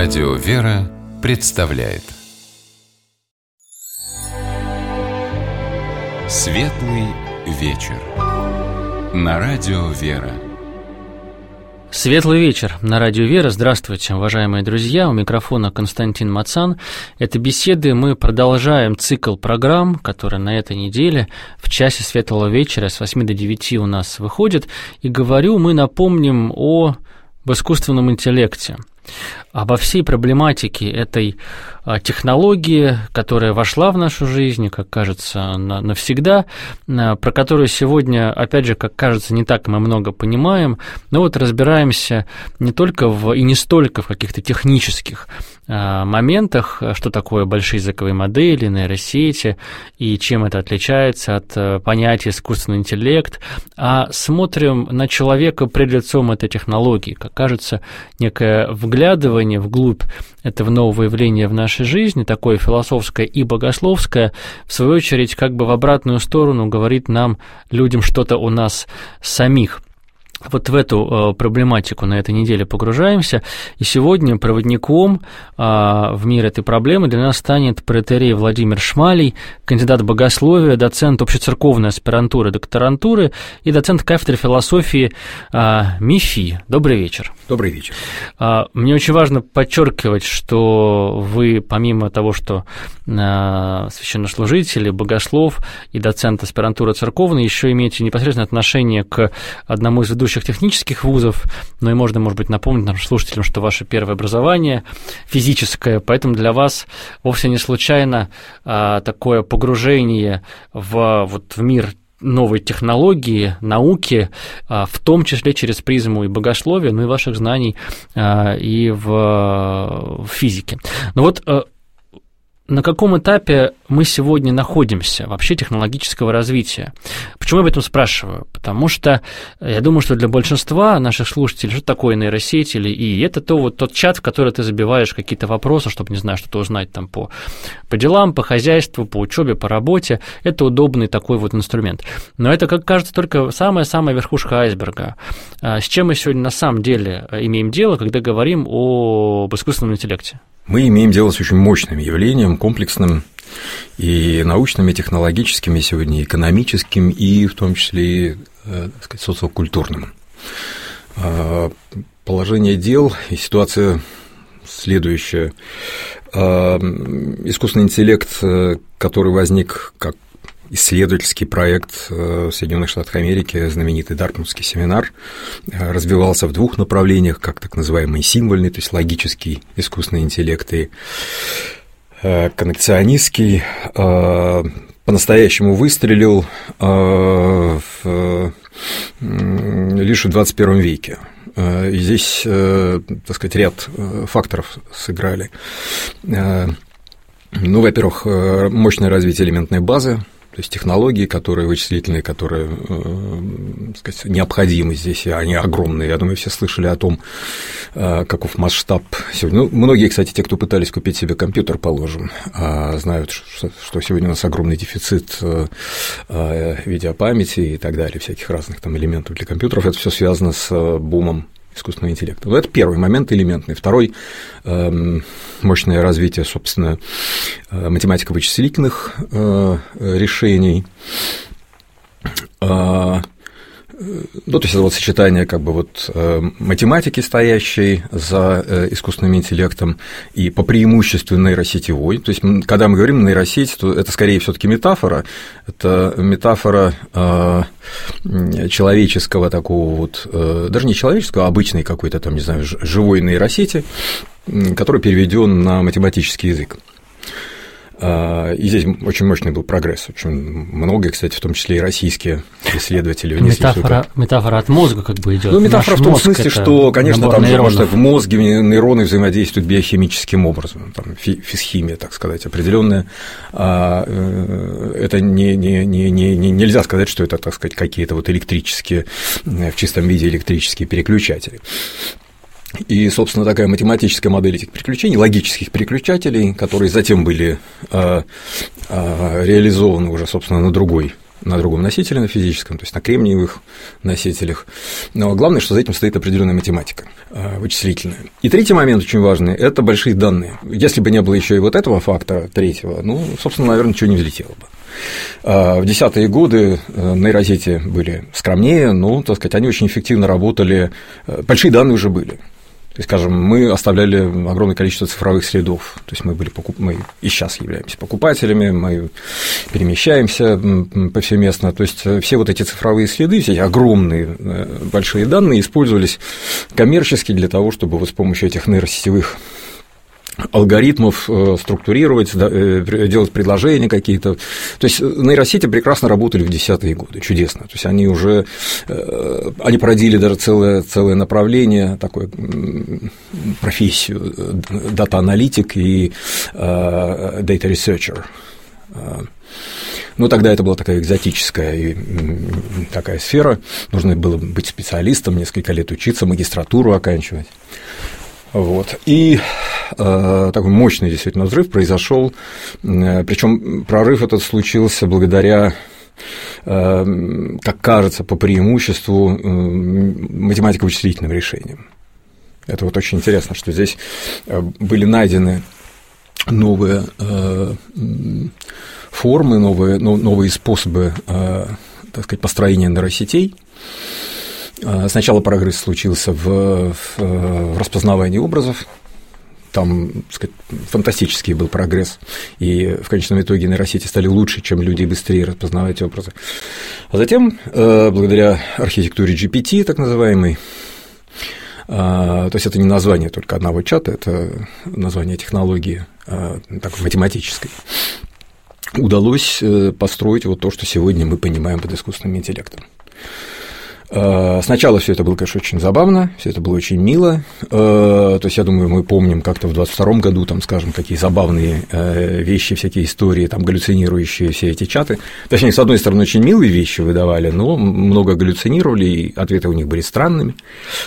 Радио «Вера» представляет Светлый вечер на Радио «Вера». Светлый вечер на Радио «Вера». Здравствуйте, уважаемые друзья. У микрофона Константин Мацан. Это беседы. Мы продолжаем цикл программ, который на этой неделе в часе Светлого вечера с 8 до 9 у нас выходит. И мы напомним об искусственном интеллекте, обо всей проблематике этой технологии, которая вошла в нашу жизнь, как кажется, навсегда, про которую сегодня, опять же, как кажется, не так мы много понимаем, но вот разбираемся не только и не столько в каких-то технических моментах, что такое большие языковые модели, нейросети, и чем это отличается от понятия искусственный интеллект, а смотрим на человека пред лицом этой технологии, как кажется, некое вглядывание вглубь этого нового явления в нашей жизни, такое философское и богословское, в свою очередь, как бы в обратную сторону говорит нам, людям, что-то у нас самих. Вот в эту проблематику на этой неделе погружаемся, и сегодня проводником в мир этой проблемы для нас станет протоиерей Владимир Шмалий, кандидат богословия, доцент общецерковной аспирантуры, докторантуры и доцент кафедры философии МИФИ. Добрый вечер. Добрый вечер. Мне очень важно подчеркивать, что вы, помимо того, что священнослужитель, богослов и доцент аспирантуры церковной, еще имеете непосредственное отношение к одному из ведущих технических вузов, но и можно, может быть, напомнить нашим слушателям, что ваше первое образование физическое, поэтому для вас вовсе не случайно такое погружение в мир новой технологии, науки, в том числе через призму и богословия, но и ваших знаний и в физике. Но вот на каком этапе мы сегодня находимся вообще технологического развития? Почему я об этом спрашиваю? Потому что я думаю, что для большинства наших слушателей, что такое нейросеть или ИИ, это тот чат, в который ты забиваешь какие-то вопросы, чтобы, не знаю, что-то узнать там по делам, по хозяйству, по учебе, по работе. Это удобный такой вот инструмент. Но это, как кажется, только самая-самая верхушка айсберга. С чем мы сегодня на самом деле имеем дело, когда говорим об искусственном интеллекте? Мы имеем дело с очень мощным явлением, комплексным, и научным, и технологическим, и сегодня экономическим, и в том числе, так сказать, социокультурным. Положение дел и ситуация следующая. Искусственный интеллект, который возник как исследовательский проект в Соединенных Штатах Америки, знаменитый Дартмутский семинар, развивался в двух направлениях, как так называемый символьный, то есть логический искусственный интеллект, и коннекционистский, по-настоящему выстрелил лишь в 21 веке. И здесь, так сказать, ряд факторов сыграли. Во-первых, мощное развитие элементной базы, то есть технологии, вычислительные, которые, так сказать, необходимы здесь, и они огромные. Я думаю, все слышали о том, каков масштаб сегодня. Многие, кстати, те, кто пытались купить себе компьютер, положим, знают, что сегодня у нас огромный дефицит видеопамяти и так далее, всяких разных там элементов для компьютеров. Это все связано с бумом искусственного интеллекта. Но это первый момент элементный. Второй – мощное развитие, собственно, математико-вычислительных решений. То есть это вот сочетание математики, стоящей за искусственным интеллектом, и по преимуществу нейросетевой. То есть, когда мы говорим нейросеть, то это скорее все-таки метафора. Это метафора человеческого такого даже не человеческого, а обычной какой-то там, не знаю, живой нейросети, который переведен на математический язык. И здесь очень мощный был прогресс, очень много, кстати, в том числе и российские исследователи. Метафора от мозга как бы идет. Метафора в том смысле, что, конечно, там в мозге нейроны взаимодействуют биохимическим образом, там физхимия, так сказать, определенная. Это нельзя сказать, что это, так сказать, какие-то электрические, в чистом виде электрические переключатели. И, собственно, такая математическая модель этих переключений, логических переключателей, которые затем были реализованы уже, собственно, на другой на другом носителе, на физическом, то есть на кремниевых носителях. Но главное, что за этим стоит определенная математика вычислительная. И третий момент очень важный – это большие данные. Если бы не было еще и вот этого фактора третьего, ну, собственно, наверное, ничего не взлетело бы. В 10-е годы нейросети были скромнее, но, так сказать, они очень эффективно работали, большие данные уже были. То есть, скажем, мы оставляли огромное количество цифровых следов, то есть мы и сейчас являемся покупателями, мы перемещаемся повсеместно, то есть все вот эти цифровые следы, все эти огромные большие данные использовались коммерчески для того, чтобы вот с помощью этих нейросетевых алгоритмов структурировать, делать предложения какие-то. То есть нейросети прекрасно работали в 10-е годы, чудесно. То есть они уже породили даже целое направление, такую профессию дата-аналитик и data researcher. Но тогда это была такая экзотическая и такая сфера, нужно было быть специалистом, несколько лет учиться, магистратуру оканчивать. Вот. И такой мощный действительно взрыв произошел, причем прорыв этот случился благодаря, как кажется, по преимуществу математико-вычислительным решениям. Это вот очень интересно, что здесь были найдены новые формы, новые способы, так сказать, построения нейросетей. Сначала прогресс случился в распознавании образов, там, так сказать, фантастический был прогресс, и в конечном итоге нейросети стали лучше, чем люди, быстрее распознавать образы. А затем, благодаря архитектуре GPT, так называемой, то есть это не название только одного чата, это название технологии такой математической, удалось построить вот то, что сегодня мы понимаем под искусственным интеллектом. Сначала все это было, конечно, очень забавно, все это было очень мило. То есть, я думаю, мы помним как-то в 22-м году, там, скажем, какие забавные вещи, всякие истории, там, галлюцинирующие все эти чаты. Точнее, с одной стороны, очень милые вещи выдавали, но много галлюцинировали, и ответы у них были странными.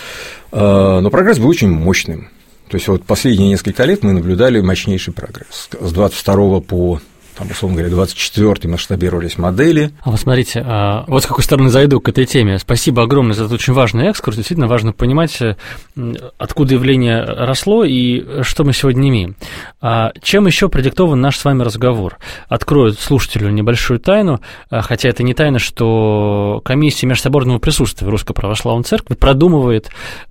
Но прогресс был очень мощным. То есть, вот последние несколько лет мы наблюдали мощнейший прогресс. С 22 по, там, условно говоря, 24-й масштабировались модели. А вот смотрите, вот с какой стороны зайду к этой теме. Спасибо огромное за этот очень важный экскурс. Действительно важно понимать, откуда явление росло и что мы сегодня имеем. Чем еще продиктован наш с вами разговор? Открою слушателю небольшую тайну, хотя это не тайна, что комиссия межсоборного присутствия в Русской Православной Церкви продумывает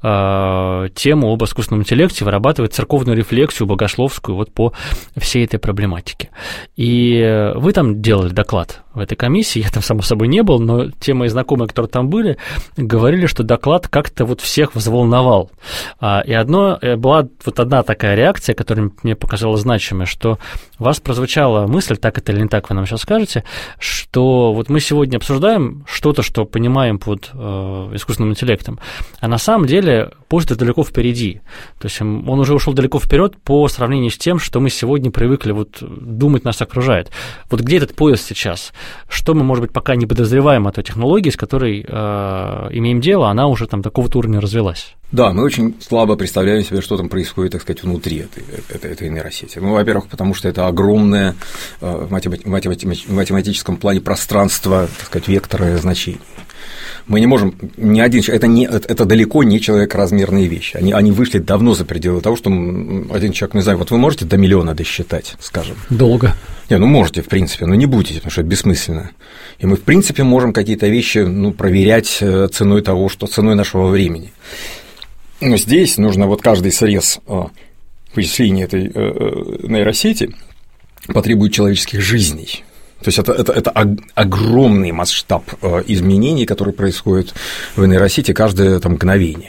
тему об искусственном интеллекте, вырабатывает церковную рефлексию богословскую вот по всей этой проблематике. И вы там делали доклад в этой комиссии, я там, само собой, не был, но те мои знакомые, которые там были, говорили, что доклад как-то вот всех взволновал. И была вот одна такая реакция, которая мне показалась значимой, что у вас прозвучала мысль, так это или не так, вы нам сейчас скажете, что вот мы сегодня обсуждаем что-то, что понимаем под искусственным интеллектом, а на самом деле поезд далеко впереди. То есть он уже ушел далеко вперед по сравнению с тем, что мы сегодня привыкли вот думать нас окружает. Вот где этот поезд сейчас? Что мы, может быть, пока не подозреваем о той технологии, с которой имеем дело, она уже там такого-то уровня развилась? Да, мы очень слабо представляем себе, что там происходит, так сказать, внутри этой нейросети. Ну, во-первых, потому что это огромное в математическом плане пространство, так сказать, векторное значение. Мы не можем, это далеко не человекоразмерные вещи. Они вышли давно за пределы того, что один человек, не знаю, вот вы можете до миллиона досчитать, скажем? Долго. Можете, в принципе, но не будете, потому что это бессмысленно. И мы, в принципе, можем какие-то вещи проверять ценой ценой нашего времени. Но здесь нужно вот каждый срез вычисления этой нейросети потребует человеческих жизней. То есть это огромный масштаб изменений, которые происходят в нейросети каждое мгновение.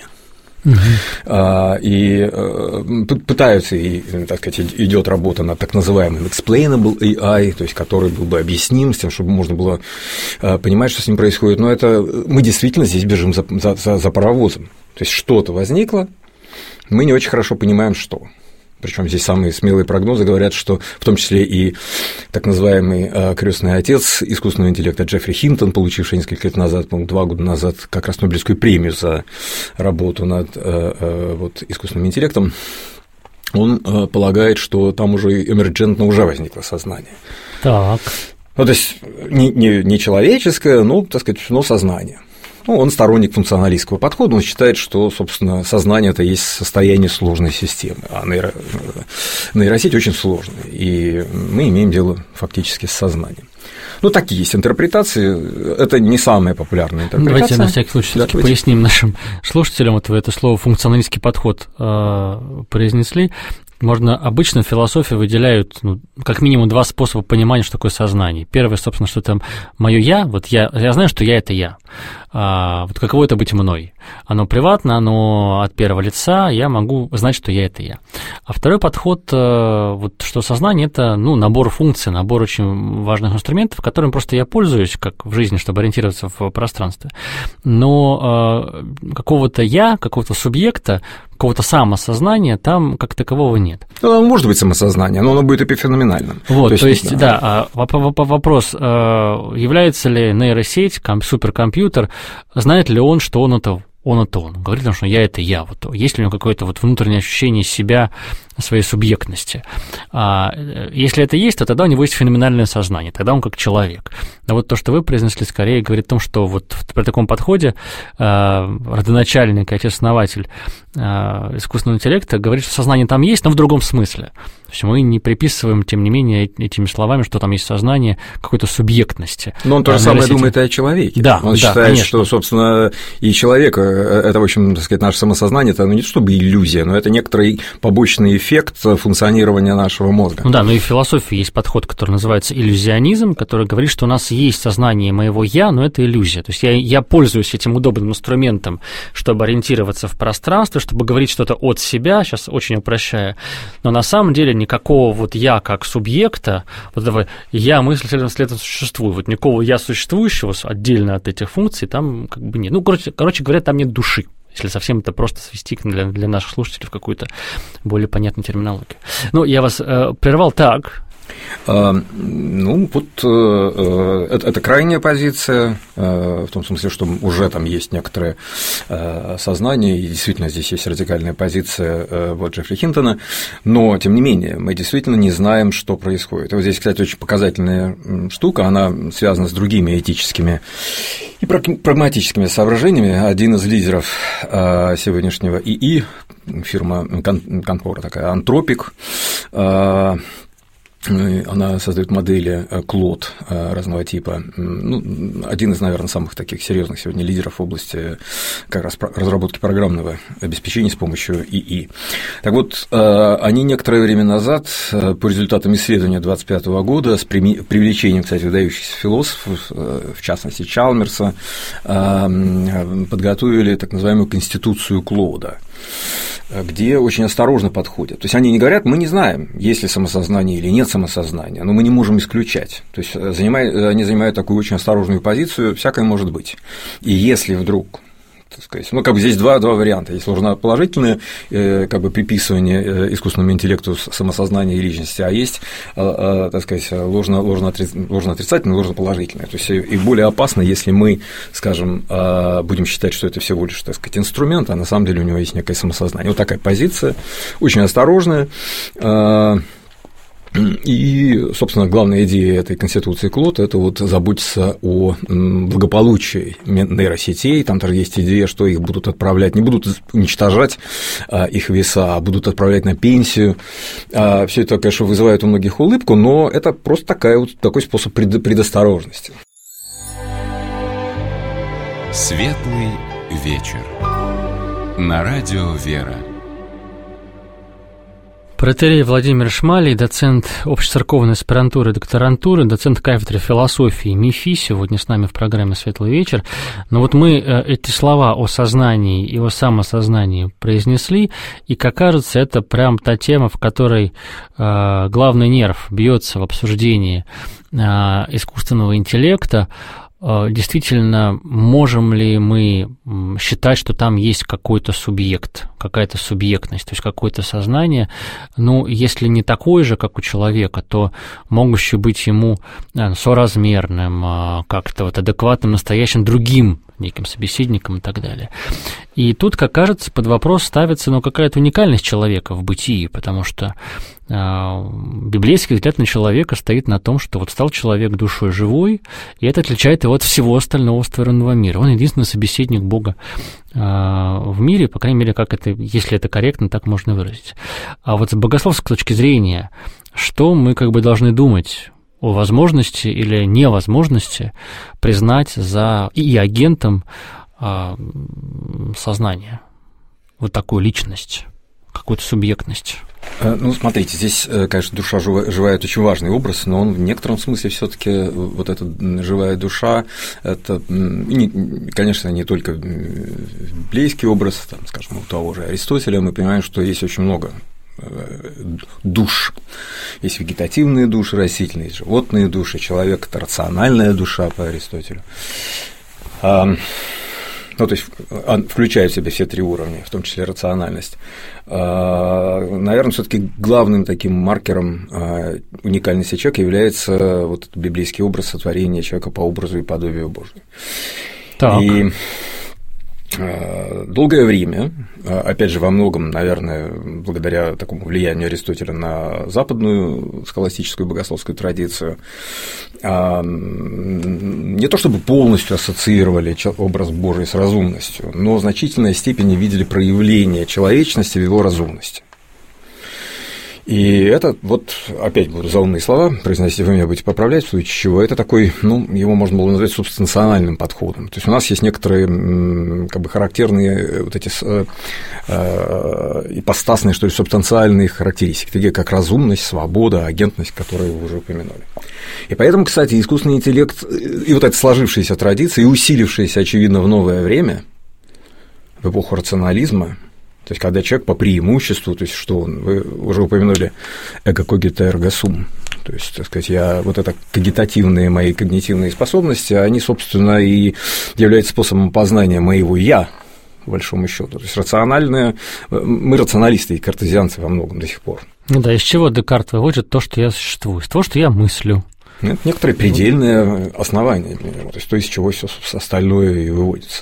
И пытаются, так сказать, идет работа над так называемым explainable AI, то есть который был бы объясним, с тем, чтобы можно было понимать, что с ним происходит. Но мы действительно здесь бежим за паровозом. То есть что-то возникло, мы не очень хорошо понимаем, что. Причем здесь самые смелые прогнозы говорят, что в том числе и так называемый крестный отец искусственного интеллекта Джеффри Хинтон, получивший несколько лет назад, по-моему, 2 года назад, как раз Нобелевскую премию за работу над искусственным интеллектом, он полагает, что там уже эмерджентно уже возникло сознание. Так. Ну, то есть не человеческое, но, так сказать, но сознание. Ну, он сторонник функционалистского подхода, он считает, что, собственно, сознание – это есть состояние сложной системы, а нейросеть очень сложная, и мы имеем дело фактически с сознанием. Ну, такие есть интерпретации, это не самая популярная интерпретация. Давайте на всякий случай все-таки поясним нашим слушателям, вот вы это слово «функционалистский подход» произнесли. Обычно в философии выделяют как минимум два способа понимания, что такое сознание. Первое, собственно, что это моё «я», вот я знаю, что я – это я. Вот каково это быть мной? Оно приватно, оно от первого лица, я могу знать, что я – это я. А второй подход, вот, что сознание – это набор функций, набор очень важных инструментов, которым просто я пользуюсь, как в жизни, чтобы ориентироваться в пространстве. Но какого-то «я», какого-то субъекта, какого-то самосознания там как такового нет. Ну, может быть самосознание, но оно будет эпифеноменальным. Вот, то есть да, вопрос, является ли нейросеть, суперкомпьютер, знает ли он, что он это он. Говорит он, что я – это я. Вот, есть ли у него какое-то вот внутреннее ощущение себя, своей субъектности? Если это есть, то тогда у него есть феноменальное сознание, тогда он как человек. А вот то, что вы произнесли, скорее говорит о том, что вот при таком подходе родоначальник, отец-основатель искусственного интеллекта говорит, что сознание там есть, но в другом смысле. То есть мы не приписываем, тем не менее, этими словами, что там есть сознание какой-то субъектности. Но он то же самое думает и о человеке. Да, он считает, конечно, что, собственно, и человек – это, в общем, так сказать, наше самосознание, это не чтобы иллюзия, но это некоторый побочный эффект функционирования нашего мозга. Ну да, но и в философии есть подход, который называется иллюзионизм, который говорит, что у нас есть сознание моего «я», но это иллюзия. То есть я пользуюсь этим удобным инструментом, чтобы ориентироваться в пространстве, чтобы говорить что-то от себя, сейчас очень упрощая, но на самом деле никакого вот «я» как субъекта, вот этого «я» мысль следовательно существует, вот никакого «я» существующего отдельно от этих функций там как бы нет. Ну, короче говоря, там нет души, если совсем это просто свести для наших слушателей в какую-то более понятную терминологию. Ну, я вас прервал так. Ну, вот это крайняя позиция, в том смысле, что уже там есть некоторое сознание, и действительно здесь есть радикальная позиция вот Джеффри Хинтона, но, тем не менее, мы действительно не знаем, что происходит. И вот здесь, кстати, очень показательная штука, она связана с другими этическими и прагматическими соображениями. Один из лидеров сегодняшнего ИИ, фирма контора такая, Антропик, она создает модели Клод разного типа. Ну, один из, наверное, самых таких серьезных сегодня лидеров в области как раз разработки программного обеспечения с помощью ИИ. Так вот, они некоторое время назад, по результатам исследования 2025 года, с привлечением, кстати, выдающихся философов, в частности Чалмерса, подготовили так называемую конституцию Клода, где очень осторожно подходят. То есть они не говорят, мы не знаем, есть ли самосознание или нет самосознания, но мы не можем исключать. То есть они занимают такую очень осторожную позицию, всякое может быть. И если вдруг, так сказать, ну, как бы здесь два варианта. Есть ложноположительное как бы приписывание искусственному интеллекту самосознания и личности, а есть, так сказать, ложноотрицательное, ложноположительное. То есть и более опасно, если мы, скажем, будем считать, что это всего лишь, так сказать, инструмент, а на самом деле у него есть некое самосознание. Вот такая позиция, очень осторожная. И, собственно, главная идея этой конституции Клод – это вот заботиться о благополучии нейросетей. Там тоже есть идея, что их будут отправлять, не будут уничтожать их веса, а будут отправлять на пенсию. Все это, конечно, вызывает у многих улыбку, но это просто такой способ предосторожности. Светлый вечер. На радио «Вера». Протерей Владимир Шмалий, доцент общецерковной аспирантуры и докторантуры, доцент кафедры философии МИФИ, сегодня с нами в программе «Светлый вечер». Но вот мы эти слова о сознании и о самосознании произнесли, и, как кажется, это прям та тема, в которой главный нерв бьется в обсуждении искусственного интеллекта. Действительно, можем ли мы считать, что там есть какой-то субъект, какая-то субъектность, то есть какое-то сознание, ну, если не такое же, как у человека, то могущее быть ему соразмерным, как-то вот адекватным, настоящим другим неким собеседником и так далее. И тут, как кажется, под вопрос ставится какая-то уникальность человека в бытии, потому что библейский взгляд на человека стоит на том, что вот стал человек душой живой, и это отличает его от всего остального створенного мира. Он единственный собеседник Бога в мире, по крайней мере, как это, если это корректно, так можно выразить. А вот с богословской точки зрения, что мы должны думать о возможности или невозможности признать за агентом сознания вот такую личность, какую-то субъектность? Смотрите, здесь, конечно, душа живая – это очень важный образ, но он в некотором смысле все-таки вот эта живая душа – это, конечно, не только библейский образ, скажем, у того же Аристотеля, мы понимаем, что есть очень много душ. Есть вегетативные души, растительные, животные души, человек – это рациональная душа по Аристотелю. То есть он включает в себя все три уровня, в том числе рациональность. Наверное, все-таки главным таким маркером уникальности человека является вот этот библейский образ сотворения человека по образу и подобию Божию. Так. И долгое время, опять же, во многом, наверное, благодаря такому влиянию Аристотеля на западную схоластическую богословскую традицию, не то чтобы полностью ассоциировали образ Божий с разумностью, но в значительной степени видели проявление человечности в его разумности. И это, вот опять буду заумные слова произносить, вы меня будете поправлять, в случае чего, это такой, его можно было назвать субстанциональным подходом. То есть у нас есть некоторые характерные вот эти ипостасные, что ли, субстанциальные характеристики, такие как разумность, свобода, агентность, которые вы уже упомянули. И поэтому, кстати, искусственный интеллект и вот эта сложившаяся традиция, и усилившаяся, очевидно, в новое время, в эпоху рационализма, то есть, когда человек по преимуществу, то есть, что он, вы уже упомянули эго когито эрго сум, то есть, так сказать, вот это когитативные мои когнитивные способности, они, собственно, и являются способом познания моего «я», по большому счету. То есть, рациональное, мы рационалисты и картезианцы во многом до сих пор. Да, из чего Декарт выводит то, что я существую, из того, что я мыслю. Это некоторые предельные основания для него, то есть, то, из чего все остальное и выводится.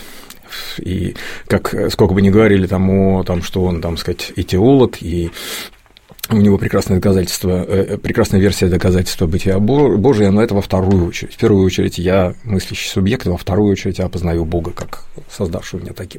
И сколько бы ни говорили что он, сказать, и теолог, и у него прекрасное версия доказательства бытия Божия, но это во вторую очередь. В первую очередь я мыслящий субъект, во вторую очередь я познаю Бога как создавшего меня таким.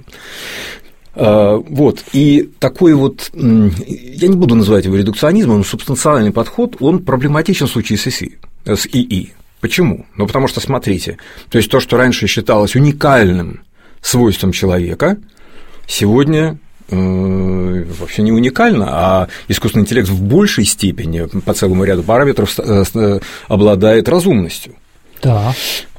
Вот, и такой вот, я не буду называть его редукционизмом, но субстанциальный подход, он проблематичен в случае с ИИ. Почему? Потому что, смотрите, то есть то, что раньше считалось уникальным свойством человека, сегодня вообще не уникально, а искусственный интеллект в большей степени по целому ряду параметров обладает разумностью. Да.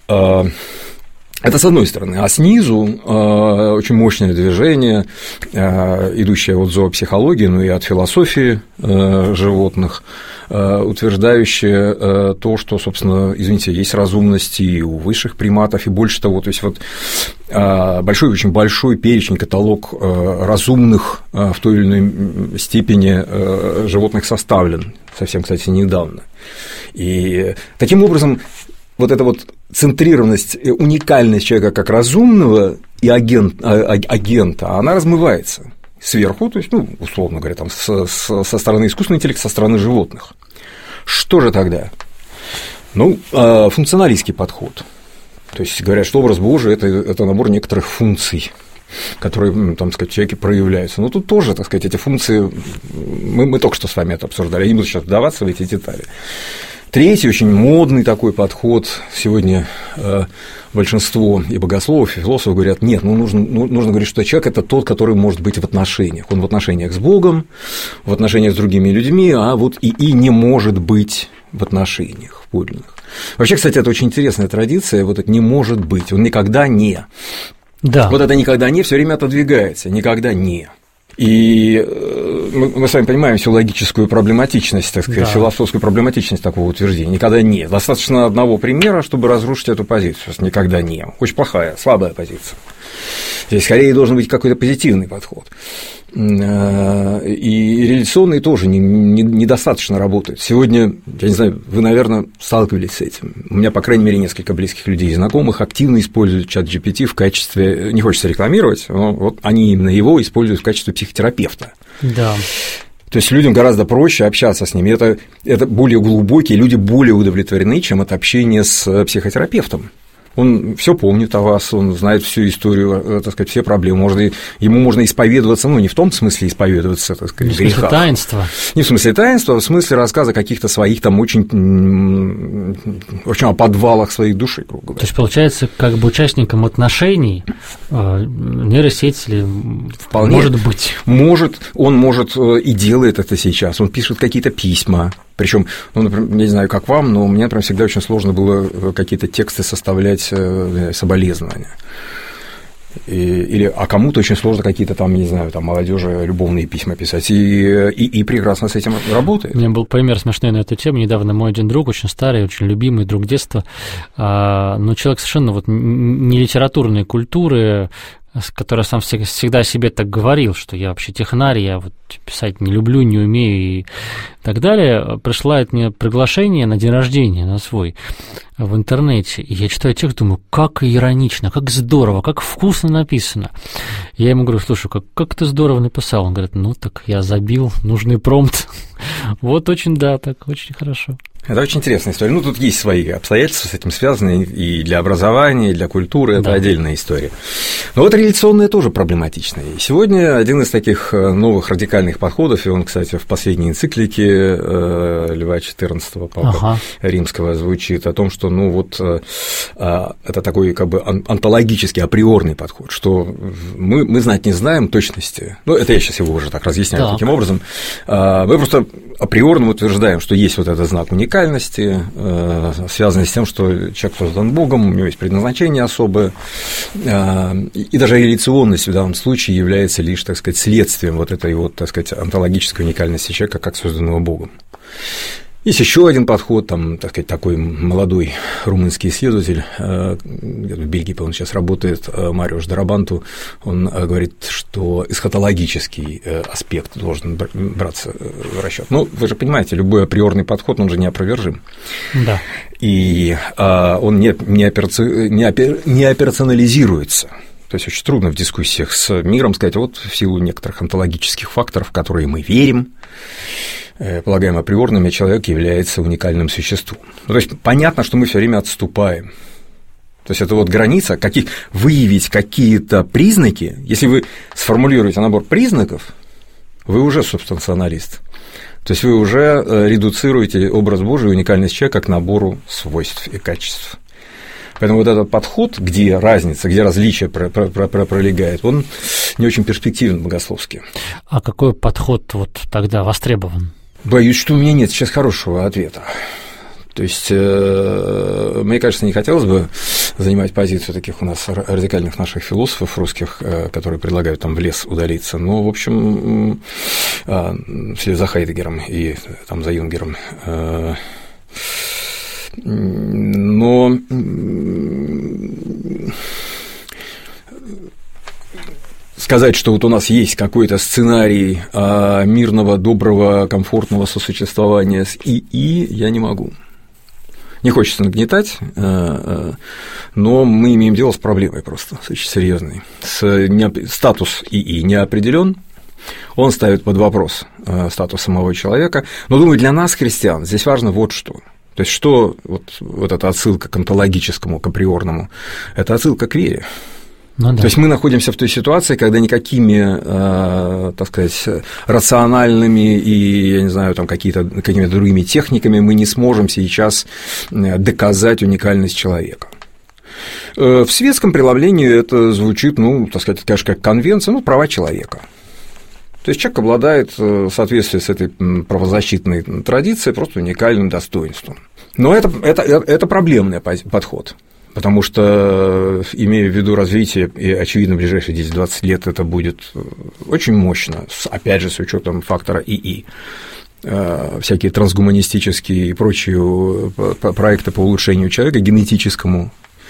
Это с одной стороны, а снизу очень мощное движение, идущее от зоопсихологии, и от философии животных, утверждающее то, что, собственно, есть разумность и у высших приматов, и больше того, то есть вот очень большой перечень, каталог разумных в той или иной степени животных составлен, совсем, кстати, недавно. И таким образом вот эта вот центрированность, уникальность человека как разумного и агента, она размывается сверху, то есть, условно говоря, со стороны искусственного интеллекта, со стороны животных. Что же тогда? Функционалистский подход. То есть говорят, что образ Божий – это набор некоторых функций, которые, в человеке проявляются. Но тут тоже, эти функции, мы только что с вами это обсуждали, я не буду сейчас вдаваться в эти детали. Третий, очень модный такой подход, сегодня большинство и богословов, и философов говорят, нет, нужно говорить, что человек – это тот, который может быть в отношениях. Он в отношениях с Богом, в отношениях с другими людьми, а вот ИИ не может быть в отношениях подлинных. Вообще, кстати, это очень интересная традиция, вот это «не может быть», он никогда не. Да. Вот это «никогда не» все время отодвигается, «никогда не». И мы с вами понимаем всю логическую проблематичность, так сказать, философскую проблематичность такого утверждения. Никогда не. Достаточно одного примера, чтобы разрушить эту позицию. Никогда не. Очень плохая, слабая позиция. Здесь скорее должен быть какой-то позитивный подход. И реляционные тоже недостаточно работают. Сегодня, я не знаю, вы, наверное, сталкивались с этим. У меня, по крайней мере, несколько близких людей и знакомых активно используют ChatGPT в качестве, не хочется рекламировать, но вот они именно его используют в качестве психотерапевта. Да. То есть людям гораздо проще общаться с ними. Это более глубокие, люди более удовлетворены, чем от общения с психотерапевтом. Он все помнит о вас, он знает всю историю, так сказать, все проблемы. Ему можно исповедоваться, не в том смысле исповедоваться, так сказать, в грехах. В смысле таинства. Не в смысле таинства, а в смысле рассказа каких-то своих там очень о подвалах своей души, грубо говоря. То есть, получается, как бы участником отношений нейросеть вполне может быть. Он может и делает это сейчас. Он пишет какие-то письма. Причем, например, я не знаю, как вам, но мне, например, всегда очень сложно было какие-то тексты составлять, соболезнования. А кому-то очень сложно какие-то там, не знаю, там молодежи любовные письма писать, и прекрасно с этим работает. У меня был пример смешной на эту тему. Недавно мой один друг, очень старый, очень любимый друг детства, но человек совершенно не литературной культуры, который сам всегда себе так говорил, что я вообще технарь, я писать не люблю, не умею и так далее, присылает мне приглашение на день рождения, на свой, в интернете, и я читаю текст, думаю, как иронично, как здорово, как вкусно написано. Я ему говорю, слушай, как ты здорово написал? Он говорит, так я забил нужный промпт. Вот очень хорошо. Это очень интересная история. Тут есть свои обстоятельства с этим связаны, и для образования, и для культуры, это отдельная история. Но вот реляционные тоже проблематичны. И сегодня один из таких новых радикальных подходов, и он, кстати, в последней энциклике Льва XIV, Папы Римского, звучит о том, что это такой как бы онтологический, априорный подход, что мы знать не знаем точности. Это я сейчас его уже так разъясняю таким образом. Мы просто априорно утверждаем, что есть вот этот знак уникальности, связанный с тем, что человек создан Богом, у него есть предназначение особое, и даже реляционность в данном случае является лишь, так сказать, следствием вот этой так сказать, онтологической уникальности человека, как созданного Богом. Есть еще один подход, так сказать, такой молодой румынский исследователь, в Бельгии, по-моему, сейчас работает, Мариуш Дарабанту, он говорит, что эсхатологический аспект должен браться в расчет. Вы же понимаете, любой априорный подход, он же неопровержим. Да. И он не операционализируется. То есть очень трудно в дискуссиях с миром сказать, в силу некоторых онтологических факторов, в которые мы верим, полагаем априорными, человек является уникальным существом. То есть понятно, что мы все время отступаем. То есть это граница, выявить какие-то признаки, если вы сформулируете набор признаков, вы уже субстанционалист. То есть вы уже редуцируете образ Божий, уникальность человека к набору свойств и качеств. Поэтому этот подход, где разница, где различие пролегает, он не очень перспективен богословски. А какой подход тогда востребован? Боюсь, что у меня нет сейчас хорошего ответа. То есть, мне кажется, не хотелось бы занимать позицию таких у нас радикальных наших философов русских, которые предлагают в лес удалиться. Но, в общем, вслед за Хайдеггером и за Юнгером. Но сказать, что у нас есть какой-то сценарий мирного, доброго, комфортного сосуществования с ИИ, я не могу. Не хочется нагнетать, но мы имеем дело с проблемой просто, очень серьезной. Статус ИИ не определен, он ставит под вопрос статус самого человека. Но, думаю, для нас, христиан, здесь важно что. То есть, что эта отсылка к онтологическому, к априорному, это отсылка к вере. То есть мы находимся в той ситуации, когда никакими, так сказать, рациональными и, я не знаю, какими-то другими техниками мы не сможем сейчас доказать уникальность человека. В светском преломлении это звучит, так сказать, конечно, как конвенция, права человека. То есть человек обладает в соответствии с этой правозащитной традицией просто уникальным достоинством. Но это проблемный подход. Потому что, имея в виду развитие, и, очевидно, в ближайшие 10-20 лет это будет очень мощно, опять же, с учетом фактора ИИ, всякие трансгуманистические и прочие проекты по улучшению человека генетическому,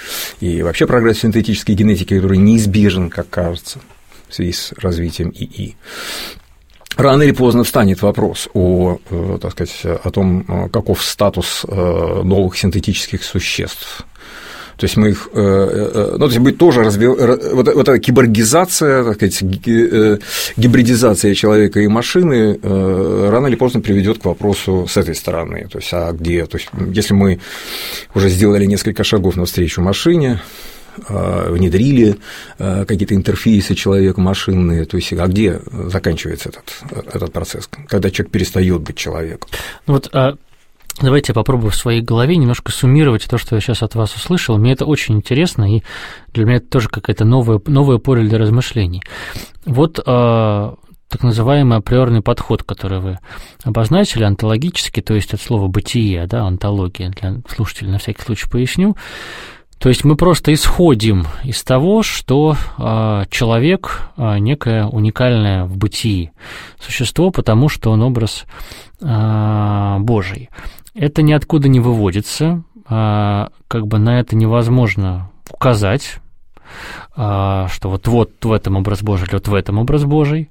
и вообще прогресс синтетической генетики, который неизбежен, как кажется, в связи с развитием ИИ. Рано или поздно встанет вопрос о том, каков статус новых синтетических существ. То есть мы их, то есть будет тоже вот эта киборгизация, так сказать, гибридизация человека и машины рано или поздно приведет к вопросу с этой стороны. То есть, а где? То есть, если мы уже сделали несколько шагов навстречу машине, внедрили какие-то интерфейсы человека-машинные, то есть, а где заканчивается этот процесс, когда человек перестает быть человеком? Вот давайте я попробую в своей голове немножко суммировать то, что я сейчас от вас услышал. Мне это очень интересно, и для меня это тоже какая-то новое поле для размышлений. Вот так называемый априорный подход, который вы обозначили, онтологический, то есть от слова «бытие», да, онтология, для слушателей на всякий случай поясню. То есть мы просто исходим из того, что человек некое уникальное в бытии существо, потому что он образ Божий. Это ниоткуда не выводится, как бы на это невозможно указать, что вот в этом образ Божий или вот в этом образ Божий.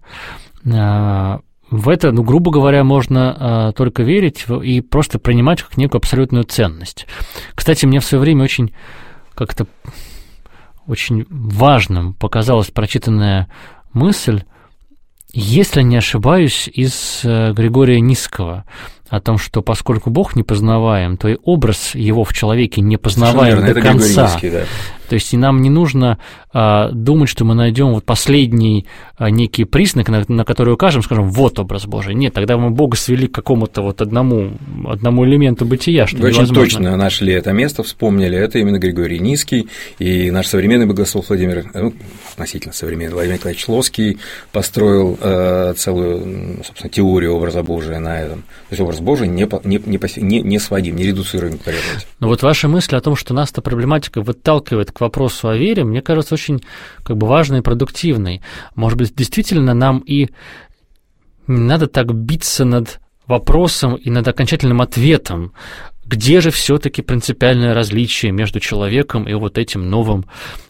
В это, грубо говоря, можно только верить и просто принимать как некую абсолютную ценность. Кстати, мне в свое время как-то очень важным показалась прочитанная мысль, если не ошибаюсь, из Григория Нисского, о том, что поскольку Бог непознаваем, то и образ его в человеке непознаваем до конца. Нисский, да. То есть и нам не нужно думать, что мы найдем вот последний некий признак, на который укажем, скажем, вот образ Божий. Нет, тогда мы Бога свели к какому-то вот одному элементу бытия, что невозможно. Очень точно нашли это место, вспомнили, это именно Григорий Нисский, и наш современный богослов относительно современный Владимир Николаевич Лоский построил целую, собственно, теорию образа Божия на этом. То есть образ Божий не сводим, не редуцируем к реальности. Но вот ваша мысль о том, что нас эта проблематика выталкивает к вопросу о вере, мне кажется, очень важной и продуктивной. Может быть, действительно нам и не надо так биться над вопросом и над окончательным ответом, где же все-таки принципиальное различие между человеком и вот этим новым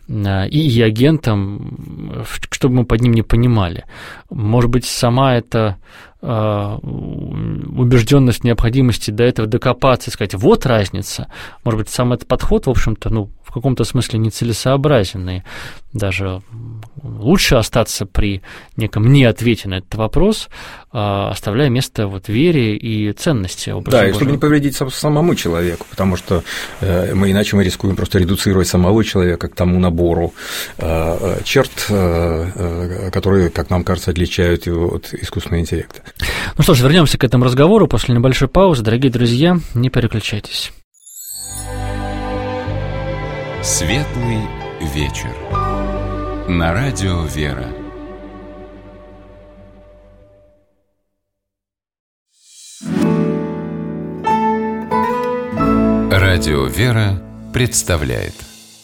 ИИ-агентом, чтобы мы под ним не понимали. Может быть, сама эта убежденность в необходимости до этого докопаться и сказать, вот разница. Может быть, сам этот подход, в общем-то, в каком-то смысле нецелесообразен, и даже лучше остаться при неком неответе на этот вопрос, оставляя место вере и ценности образа Божьего. Да, и чтобы не повредить самому человеку, потому что иначе мы рискуем просто редуцировать самого человека к тому набору черт, которые, как нам кажется, отличают его от искусственного интеллекта. Ну что ж, вернемся к этому разговору после небольшой паузы. Дорогие друзья, не переключайтесь. Светлый вечер. На радио «Вера». Радио «Вера» представляет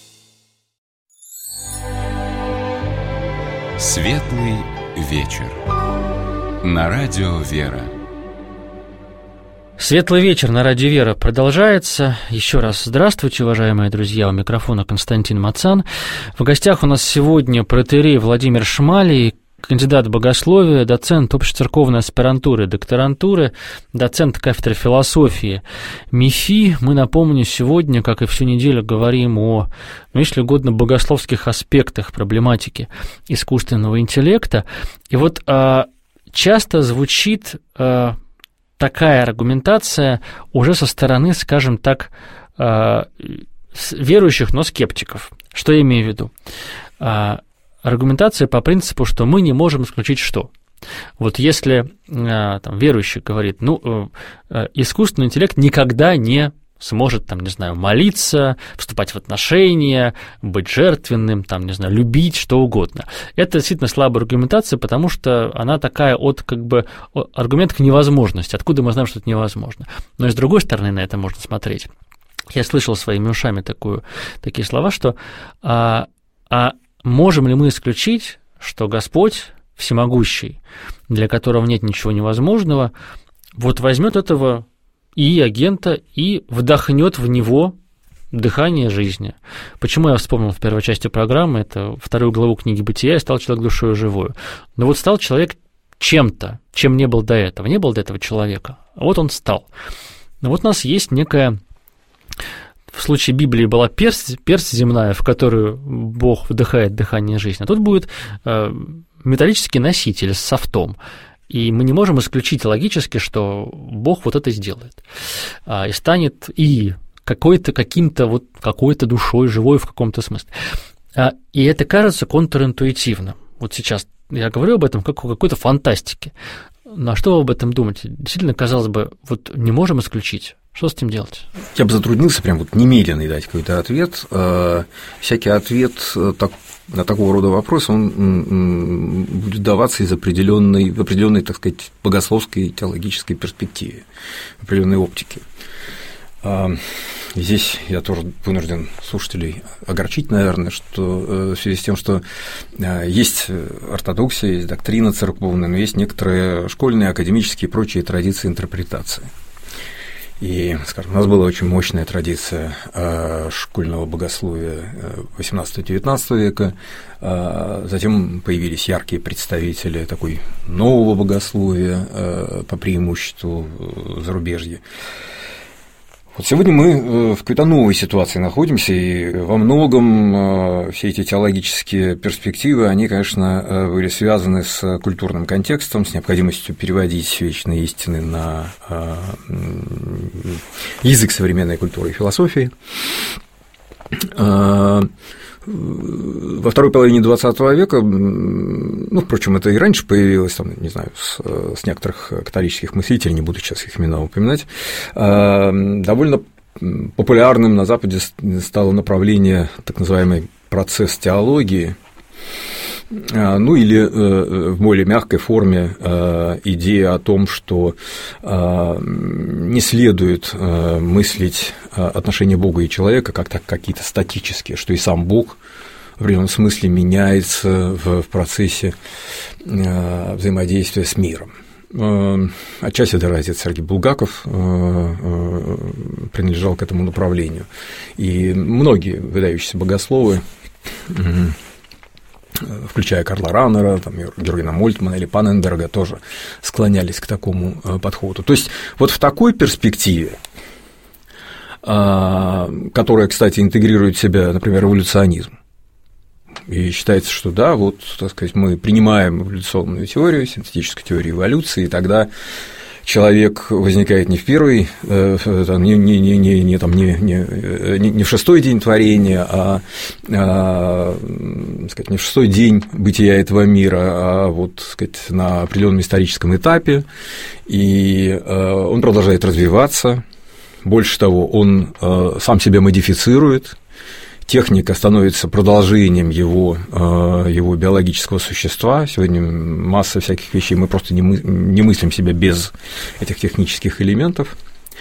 Светлый вечер. На радио «Вера». Светлый вечер на радио «Вера» продолжается. Еще раз здравствуйте, уважаемые друзья. У микрофона Константин Мацан. В гостях у нас сегодня протоиерей Владимир Шмалий, кандидат богословия, доцент общецерковной аспирантуры, докторантуры, доцент кафедры философии МИФИ. Мы, напомню, сегодня, как и всю неделю, говорим о, если угодно, богословских аспектах проблематики искусственного интеллекта. И вот часто звучит такая аргументация уже со стороны, скажем так, верующих, но скептиков. Что я имею в виду? Аргументация по принципу, что мы не можем исключить что? Вот если верующий говорит, искусственный интеллект никогда не сможет, молиться, вступать в отношения, быть жертвенным, любить, что угодно. Это действительно слабая аргументация, потому что она такая аргумент к невозможности. Откуда мы знаем, что это невозможно? Но и с другой стороны на это можно смотреть. Я слышал своими ушами такие слова, что можем ли мы исключить, что Господь всемогущий, для которого нет ничего невозможного, возьмет этого ИИ-агента и вдохнет в него дыхание жизни. Почему я вспомнил в первой части программы, это 2 главу книги «Бытия», «Стал человек душою живою». Но вот стал человек чем-то, чем не был до этого. Не было до этого человека, а вот он стал. Но вот у нас есть некая... В случае Библии была персть земная, в которую Бог вдыхает дыхание жизни, а тут будет металлический носитель с софтом. И мы не можем исключить логически, что Бог вот это сделает. И станет какой-то душой живой в каком-то смысле. И это кажется контринтуитивно. Вот сейчас я говорю об этом как о какой-то фантастике. Но что вы об этом думаете? Действительно, казалось бы, вот не можем исключить. Что с этим делать? Я бы затруднился прям вот немедленно дать какой-то ответ. Всякий ответ на такого рода вопрос, он будет даваться в определенной, так сказать, богословской, теологической перспективе, в определенной оптике. Здесь я тоже вынужден слушателей огорчить, наверное, что в связи с тем, что есть ортодоксия, есть доктрина церковная, но есть некоторые школьные, академические и прочие традиции интерпретации. И, скажем, у нас была очень мощная традиция школьного богословия XVIII-XIX века, затем появились яркие представители такой нового богословия по преимуществу зарубежья. Вот сегодня мы в какой-то новой ситуации находимся, и во многом все эти теологические перспективы, они, конечно, были связаны с культурным контекстом, с необходимостью переводить вечные истины на язык современной культуры и философии. Во второй половине XX века, ну, впрочем, это и раньше появилось, там, не знаю, с некоторых католических мыслителей, не буду сейчас их имена упоминать, довольно популярным на Западе стало направление так называемый процесс теологии, ну или в более мягкой форме идея о том, что не следует мыслить отношения Бога и человека как какие-то статические, что и сам Бог в определенном смысле меняется в процессе взаимодействия с миром. Отчасти даже отец Сергей Булгаков принадлежал к этому направлению, и многие выдающиеся богословы, включая Карла Раннера, там, Георгена Мольтмана или Панненберга, тоже склонялись к такому подходу. То есть вот в такой перспективе, которая, кстати, интегрирует в себя, например, эволюционизм, и считается, что да, вот, так сказать, мы принимаем эволюционную теорию, синтетическую теорию эволюции, и тогда человек возникает не в первый, не в шестой день творения, сказать, не в шестой день бытия этого мира, а вот, сказать, на определенном историческом этапе, и он продолжает развиваться. Больше того, он сам себя модифицирует. Техника становится продолжением его биологического существа. Сегодня масса всяких вещей, мы просто не мыслим себя без этих технических элементов.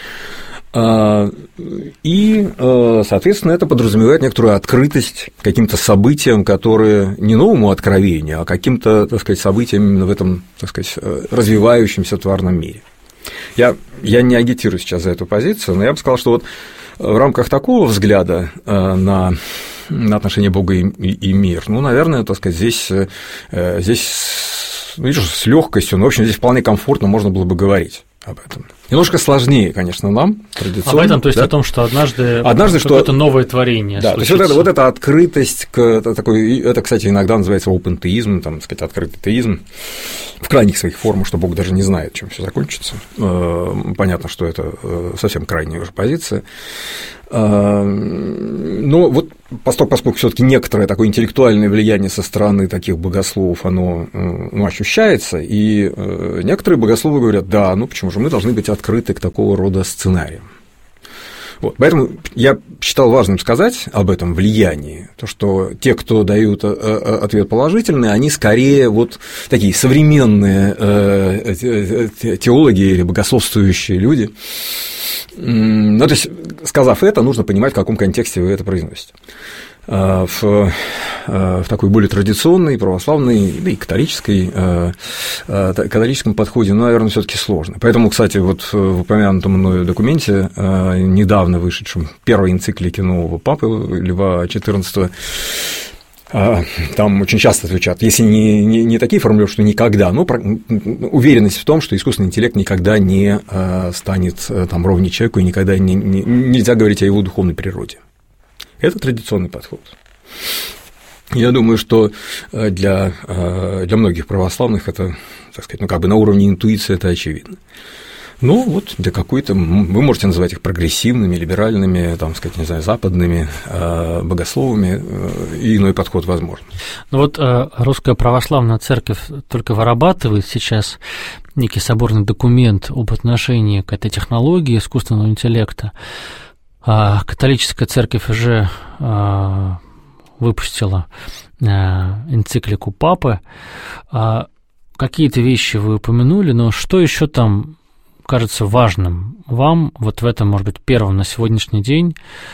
И, соответственно, это подразумевает некоторую открытость каким-то событиям, которые не новому откровению, а каким-то, так сказать, событиям именно в этом, так сказать, развивающемся тварном мире. Я не агитирую сейчас за эту позицию, но я бы сказал, что вот в рамках такого взгляда на отношения Бога и мир, ну, наверное, так сказать, здесь видишь, с легкостью, но, в общем, здесь вполне комфортно можно было бы говорить об этом. Немножко сложнее, конечно, нам, традиционно. Об этом, то есть, да? О том, что однажды какое-то новое творение да, случится. То есть, вот эта открытость, это, кстати, иногда называется open-теизм, там, так сказать, открытый теизм, в крайних своих формах, что Бог даже не знает, чем все закончится. Понятно, что это совсем крайняя уже позиция. Но вот поскольку все-таки некоторое такое интеллектуальное влияние со стороны таких богословов, оно ощущается, и некоторые богословы говорят, да, ну почему же мы должны быть открыты к такого рода сценариям. Вот, поэтому я считал важным сказать об этом влиянии, то, что те, кто дают ответ положительный, они скорее вот такие современные теологи или богословствующие люди. Ну, то есть, сказав это, нужно понимать, в каком контексте вы это произносите. в такой более традиционной, православной, да и католическом подходе, наверное, все-таки сложно. Поэтому, кстати, вот в упомянутом мною документе, недавно вышедшем первой энциклике нового папы Льва XIV, там очень часто звучат, если не такие формулировки, что никогда, но уверенность в том, что искусственный интеллект никогда не станет там ровней человеку, и никогда нельзя говорить о его духовной природе. Это традиционный подход. Я думаю, что для многих православных это, так сказать, на уровне интуиции это очевидно. Ну, вот для какой-то, вы можете называть их прогрессивными, либеральными, там, сказать, не знаю, западными, богословами, и иной подход возможен. Ну вот Русская Православная Церковь только вырабатывает сейчас некий соборный документ об отношении к этой технологии искусственного интеллекта. Католическая Церковь уже выпустила энциклику Папы. Какие-то вещи вы упомянули, но что еще там кажется важным вам вот в этом, может быть, первом на сегодняшний день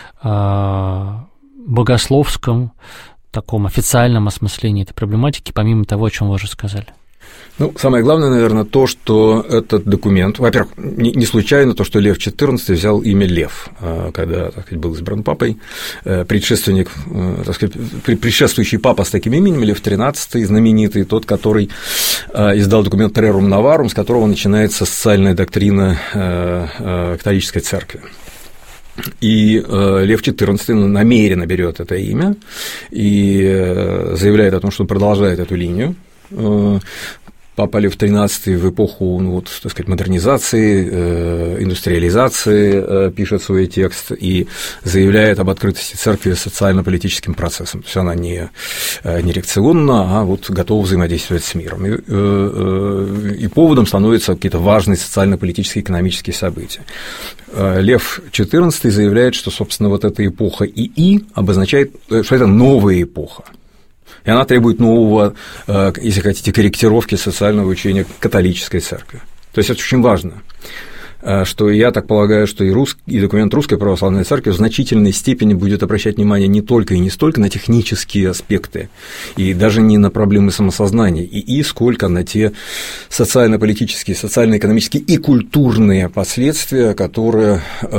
богословском, таком официальном осмыслении этой проблематики, помимо того, о чем вы уже сказали? Ну, самое главное, наверное, то, что этот документ, во-первых, не случайно то, что Лев XIV взял имя Лев, когда, так сказать, был избран папой, предшественник, так сказать, предшествующий папа с таким именем, Лев XIII, знаменитый, тот, который издал документ Rerum Novarum, с которого начинается социальная доктрина католической церкви. И Лев XIV намеренно берет это имя и заявляет о том, что продолжает эту линию. Папа Лев XIII в эпоху, так сказать, модернизации, индустриализации пишет свой текст и заявляет об открытости церкви социально-политическим процессом. То есть она не реакционна, а вот готова взаимодействовать с миром. И поводом становятся какие-то важные социально-политические, экономические события. Лев XIV заявляет, что, собственно, вот эта эпоха ИИ обозначает, что это новая эпоха. И она требует нового, если хотите, корректировки социального учения католической церкви. То есть это очень важно, что я так полагаю, что и документ Русской Православной Церкви в значительной степени будет обращать внимание не только и не столько на технические аспекты, и даже не на проблемы самосознания, и сколько на те социально-политические, социально-экономические и культурные последствия, которые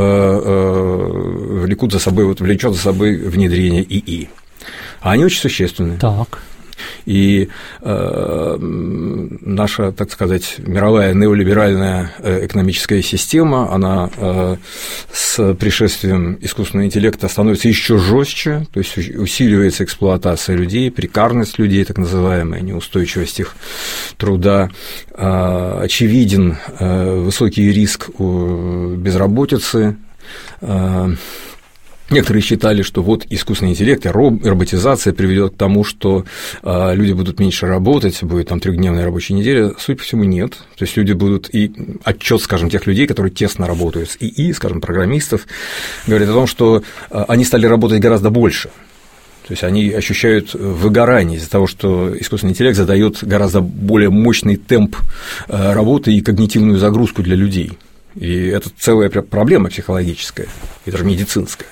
влечет за собой внедрение ИИ. А они очень существенны. Так. И наша, так сказать, мировая неолиберальная экономическая система, она с пришествием искусственного интеллекта становится еще жестче, то есть усиливается эксплуатация людей, прекарность людей, так называемая, неустойчивость их труда, очевиден высокий риск безработицы. Некоторые считали, что вот искусственный интеллект и роботизация приведет к тому, что люди будут меньше работать, будет там 3-дневная рабочая неделя. Судя по всему, нет. То есть люди будут, и отчет, скажем, тех людей, которые тесно работают с ИИ, скажем, программистов, говорит о том, что они стали работать гораздо больше. То есть они ощущают выгорание из-за того, что искусственный интеллект задает гораздо более мощный темп работы и когнитивную загрузку для людей. И это целая проблема психологическая и даже медицинская.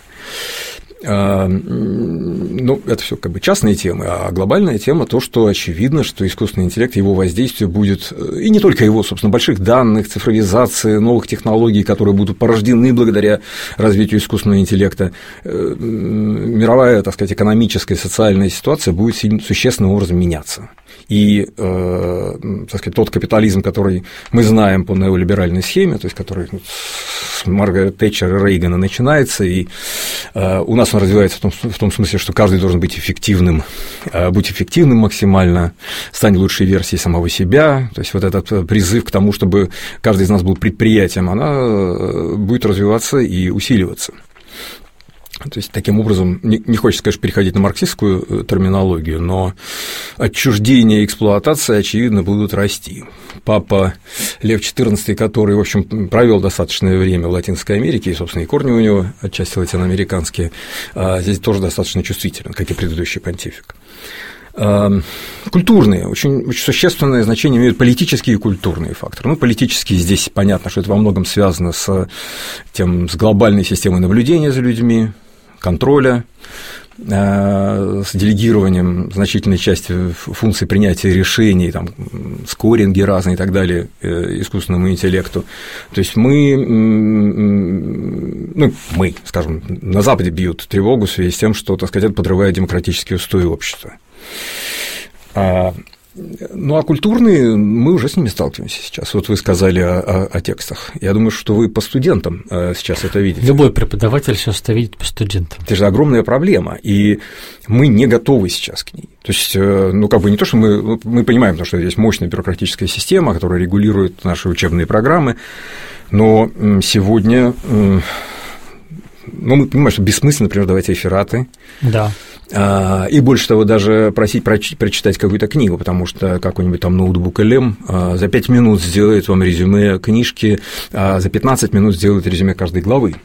Ну, это все как бы частные темы, а глобальная тема то, что очевидно, что искусственный интеллект, его воздействие будет, и не только его, собственно, больших данных, цифровизации, новых технологий, которые будут порождены благодаря развитию искусственного интеллекта, мировая, так сказать, экономическая и социальная ситуация будет существенным образом меняться. И, так сказать, тот капитализм, который мы знаем по неолиберальной схеме, то есть который с Маргарет Тэтчер и Рейгана начинается, и у нас он развивается в том смысле, что каждый должен быть эффективным, будь эффективным максимально, стань лучшей версией самого себя, то есть вот этот призыв к тому, чтобы каждый из нас был предприятием, она будет развиваться и усиливаться. То есть, таким образом, не хочется, конечно, переходить на марксистскую терминологию, но отчуждение и эксплуатация, очевидно, будут расти. Папа Лев XIV, который, в общем, провел достаточное время в Латинской Америке, и, собственно, и корни у него отчасти латиноамериканские, здесь тоже достаточно чувствителен, как и предыдущий понтифик. Культурные, очень существенное значение имеют политические и культурные факторы. Ну, политические здесь понятно, что это во многом связано с глобальной системой наблюдения за людьми, контроля, с делегированием значительной части функций принятия решений, там, скоринги разные и так далее искусственному интеллекту. То есть мы, скажем, на Западе бьют тревогу в связи с тем, что, так сказать, это подрывает демократические устои общества. Ну, а культурные, мы уже с ними сталкиваемся сейчас. Вот вы сказали о текстах. Я думаю, что вы по студентам сейчас это видите. Любой преподаватель сейчас это видит по студентам. Это же огромная проблема, и мы не готовы сейчас к ней. То есть, ну, как бы не то, что мы понимаем, потому что здесь мощная бюрократическая система, которая регулирует наши учебные программы, но сегодня, ну, мы понимаем, что бессмысленно, например, давать рефераты. Да. И больше того, даже просить прочитать какую-то книгу, потому что какой-нибудь там ноутбук LM за 5 минут сделает вам резюме книжки, а за 15 минут сделает резюме каждой главы.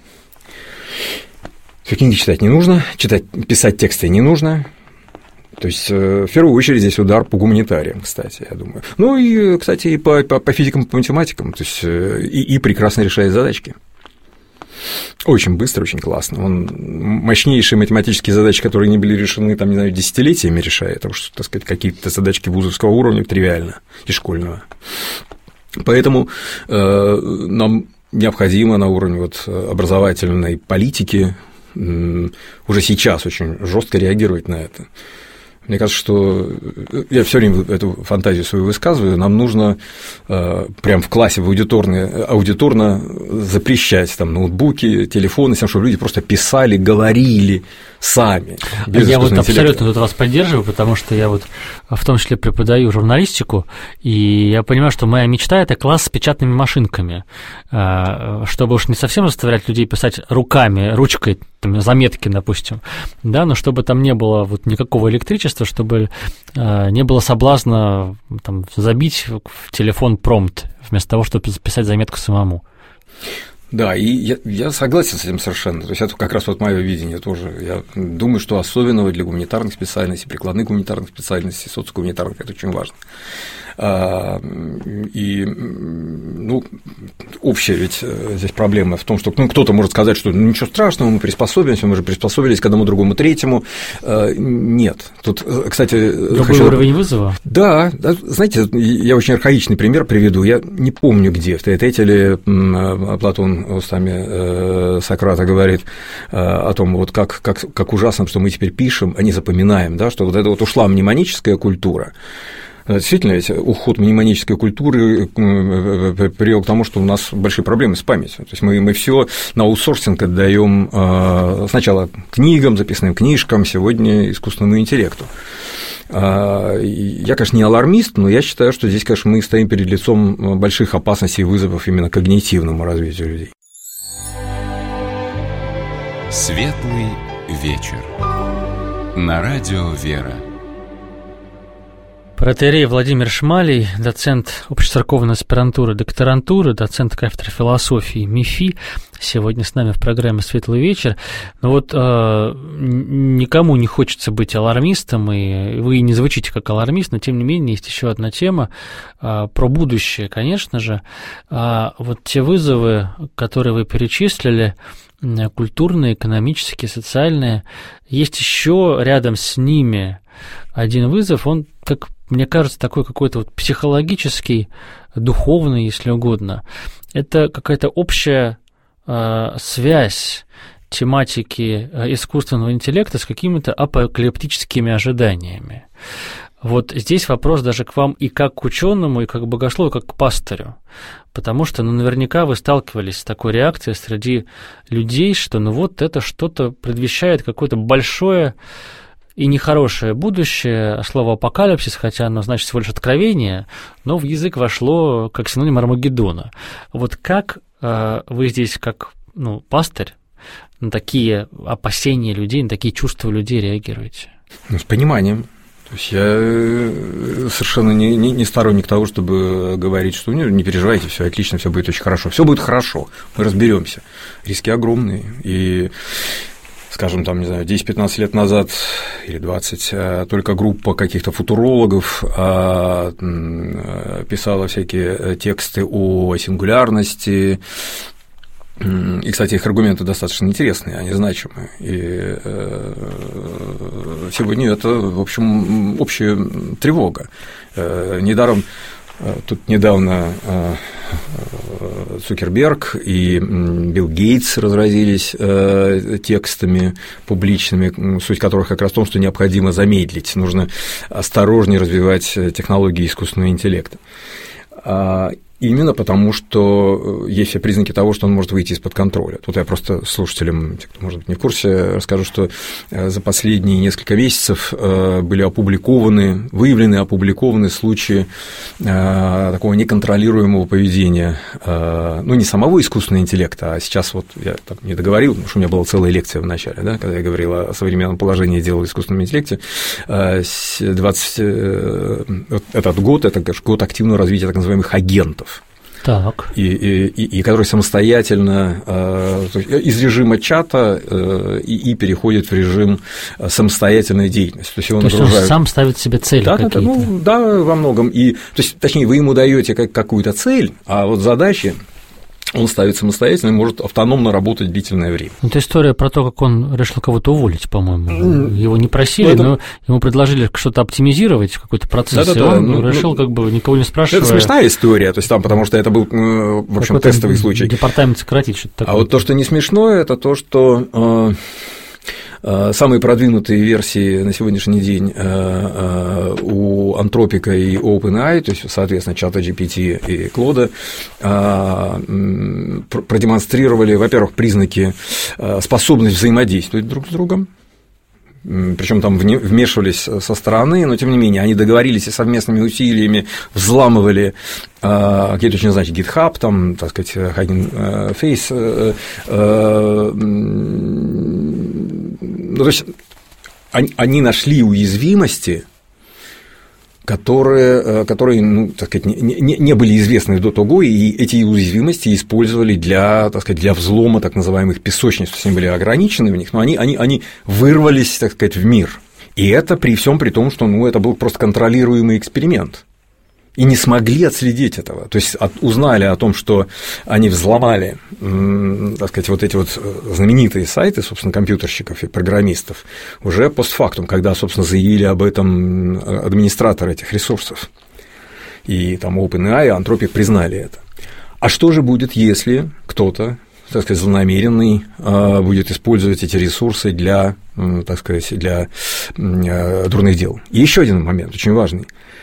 Книги читать не нужно, писать тексты не нужно. То есть, в первую очередь, здесь удар по гуманитариям, кстати, я думаю. Ну и, кстати, и по физикам, по математикам, то есть, и прекрасно решает задачки. Очень быстро, очень классно. Он мощнейшие математические задачи, которые не были решены, там, не знаю, десятилетиями решает, потому что, так сказать, какие-то задачки вузовского уровня тривиально и школьного. Поэтому нам необходимо на уровне вот образовательной политики уже сейчас очень жестко реагировать на это. Мне кажется, что я все время эту фантазию свою высказываю, нам нужно прямо в классе аудиторно запрещать там ноутбуки, телефоны, чтобы люди просто писали, говорили сами. Я вот абсолютно тут вас поддерживаю, потому что я вот в том числе преподаю журналистику, и я понимаю, что моя мечта – это класс с печатными машинками, чтобы уж не совсем заставлять людей писать руками, ручкой, там, заметки, допустим, да, но чтобы там не было вот никакого электричества, чтобы не было соблазна там, забить в телефон промпт, вместо того, чтобы записать заметку самому. Да, и я согласен с этим совершенно. То есть это как раз вот мое видение тоже. Я думаю, что особенного для гуманитарных специальностей, прикладных гуманитарных специальностей, социогуманитарных – это очень важно. И, ну, общая ведь здесь проблема в том, что кто-то может сказать, что ничего страшного, мы приспособимся, мы же приспособились к одному, другому, третьему. Нет. Тут, кстати… Другой уровень вызова? Да, знаете, я очень архаичный пример приведу. Я не помню, где, в Теоэтете ли Платон устами Сократа говорит о том, вот как ужасно, что мы теперь пишем, а не запоминаем, да, что вот это вот ушла мнемоническая культура. Действительно, ведь уход мнемонической культуры привел к тому, что у нас большие проблемы с памятью. То есть мы все на аутсорсинг отдаем сначала книгам, записанным книжкам, сегодня искусственному интеллекту. Я, конечно, не алармист, но я считаю, что здесь, конечно, мы стоим перед лицом больших опасностей и вызовов именно когнитивному развитию людей. Светлый вечер. На радио «Вера». Протоиерей Владимир Шмалий, доцент общецерковной аспирантуры, докторантуры, доцент кафедры философии МИФИ, сегодня с нами в программе «Светлый вечер». Но вот никому не хочется быть алармистом, и вы не звучите как алармист, но тем не менее есть еще одна тема про будущее, конечно же. Вот те вызовы, которые вы перечислили, культурные, экономические, социальные, есть еще рядом с ними один вызов, он, как мне кажется, такой какой-то вот психологический, духовный, если угодно. Это какая-то общая связь тематики искусственного интеллекта с какими-то апокалиптическими ожиданиями. Вот здесь вопрос даже к вам и как к ученому, и как к богослову, и как к пастырю. Потому что, наверняка вы сталкивались с такой реакцией среди людей, что вот это что-то предвещает какое-то большое и нехорошее будущее, слово «апокалипсис», хотя оно значит всего лишь откровение, но в язык вошло как синоним Армагеддона. Вот как вы здесь, как пастырь, на такие опасения людей, на такие чувства людей реагируете? С пониманием. То есть я совершенно не сторонник того, чтобы говорить, что не переживайте, все отлично, все будет очень хорошо. Все будет хорошо, мы разберемся. Риски огромные. И, скажем, там, не знаю, 10-15 лет назад или 20, только группа каких-то футурологов писала всякие тексты о сингулярности, И, кстати, их аргументы достаточно интересные, они значимые. И сегодня это, в общем, общая тревога. Недаром тут недавно Цукерберг и Билл Гейтс разразились текстами публичными, суть которых как раз в том, что необходимо замедлить, нужно осторожнее развивать технологии искусственного интеллекта. Именно потому, что есть все признаки того, что он может выйти из-под контроля. Тут я просто слушателям, те, кто, может быть, не в курсе, расскажу, что за последние несколько месяцев были выявлены случаи такого неконтролируемого поведения, ну, не самого искусственного интеллекта, а сейчас вот я там не договорил, потому что у меня была целая лекция в начале, да, когда я говорил о современном положении дел в искусственном интеллекте. Этот год – это, конечно, год активного развития так называемых агентов. Так. И который самостоятельно из режима чата и переходит в режим самостоятельной деятельности. То есть его нагружают. Он сам ставит себе цели какие-то. Да, во многом. Точнее, вы ему даете какую-то цель, а вот задачи он ставит самостоятельно и может автономно работать длительное время. Это история про то, как он решил кого-то уволить, по-моему. Его не просили, но ему предложили что-то оптимизировать, какой-то процесс, и он решил, никого не спрашивая. Это смешная история, то есть там, потому что это был, в общем, тестовый случай. Департамент сократить что-то такое. А вот то, что не смешно, это то, что самые продвинутые версии на сегодняшний день у Антропика и OpenAI, то есть, соответственно, чата GPT и Клода, продемонстрировали, во-первых, признаки способности взаимодействовать друг с другом, причем там вмешивались со стороны, но тем не менее они договорились и совместными усилиями взламывали какие-то очень значит GitHub, там, так сказать, Hugging Face, то есть они нашли уязвимости, которые так сказать, не были известны до того, и эти уязвимости использовали для взлома так называемых песочниц, то есть они были ограничены в них, но они вырвались, так сказать, в мир. И это при том, что это был просто контролируемый эксперимент. И не смогли отследить этого. То есть узнали о том, что они взломали, так сказать, вот эти вот знаменитые сайты, собственно, компьютерщиков и программистов уже постфактум, когда, собственно, заявили об этом администраторы этих ресурсов. И там OpenAI и Anthropic признали это. А что же будет, если кто-то, так сказать, злонамеренный будет использовать эти ресурсы для, так сказать, для дурных дел? И еще один момент, очень важный.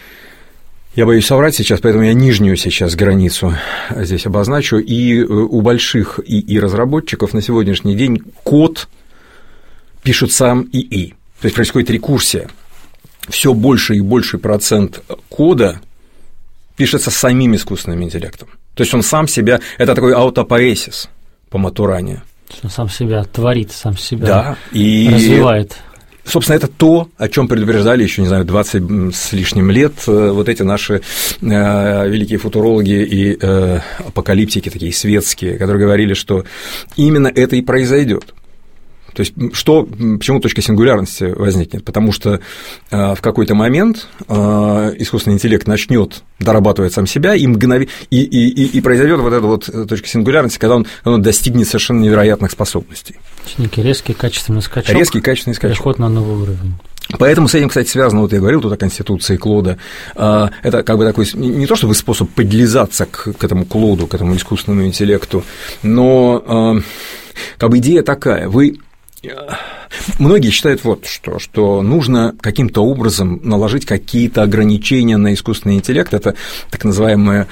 Я боюсь соврать сейчас, поэтому я нижнюю сейчас границу здесь обозначу. И у больших и разработчиков на сегодняшний день код пишет сам ИИ. То есть происходит рекурсия. Все больше и больше процент кода пишется самим искусственным интеллектом. То есть он сам себя, это такой аутопоэсис по Матуране. Он сам себя творит, сам себя развивает. Собственно, это то, о чем предупреждали еще, не знаю, 20 с лишним лет вот эти наши великие футурологи и апокалиптики, такие светские, которые говорили, что именно это и произойдет. То есть, почему точка сингулярности возникнет? Потому что в какой-то момент искусственный интеллект начнет дорабатывать сам себя, и произойдет вот эта вот точка сингулярности, когда он достигнет совершенно невероятных способностей. Некий резкий качественный скачок. Резкий качественный скачок. Переход на новый уровень. Поэтому с этим, кстати, связано, вот я говорил тут о конституции Клода, это как бы такой, не то чтобы способ подлизаться к этому Клоду, к этому искусственному интеллекту, но как бы идея такая, многие считают что нужно каким-то образом наложить какие-то ограничения на искусственный интеллект, это так называемая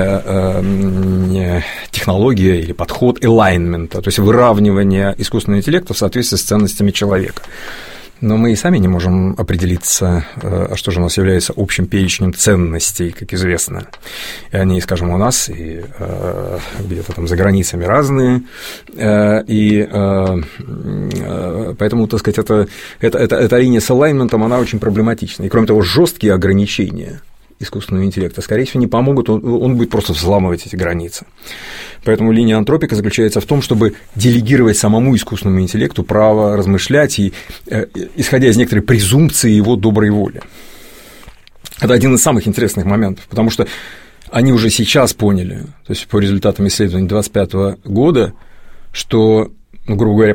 технология или подход alignment, то есть выравнивание искусственного интеллекта в соответствии с ценностями человека. Но мы и сами не можем определиться, а что же у нас является общим перечнем ценностей, как известно. И они, скажем, у нас и где-то там за границами разные, и поэтому, так сказать, эта линия с алайнментом, она очень проблематична. И, кроме того, жесткие ограничения искусственного интеллекта, скорее всего, не помогут, он будет просто взламывать эти границы. Поэтому линия Антропика заключается в том, чтобы делегировать самому искусственному интеллекту право размышлять, и, исходя из некоторой презумпции его доброй воли. Это один из самых интересных моментов, потому что они уже сейчас поняли, то есть по результатам исследований 2025 года, что, грубо говоря,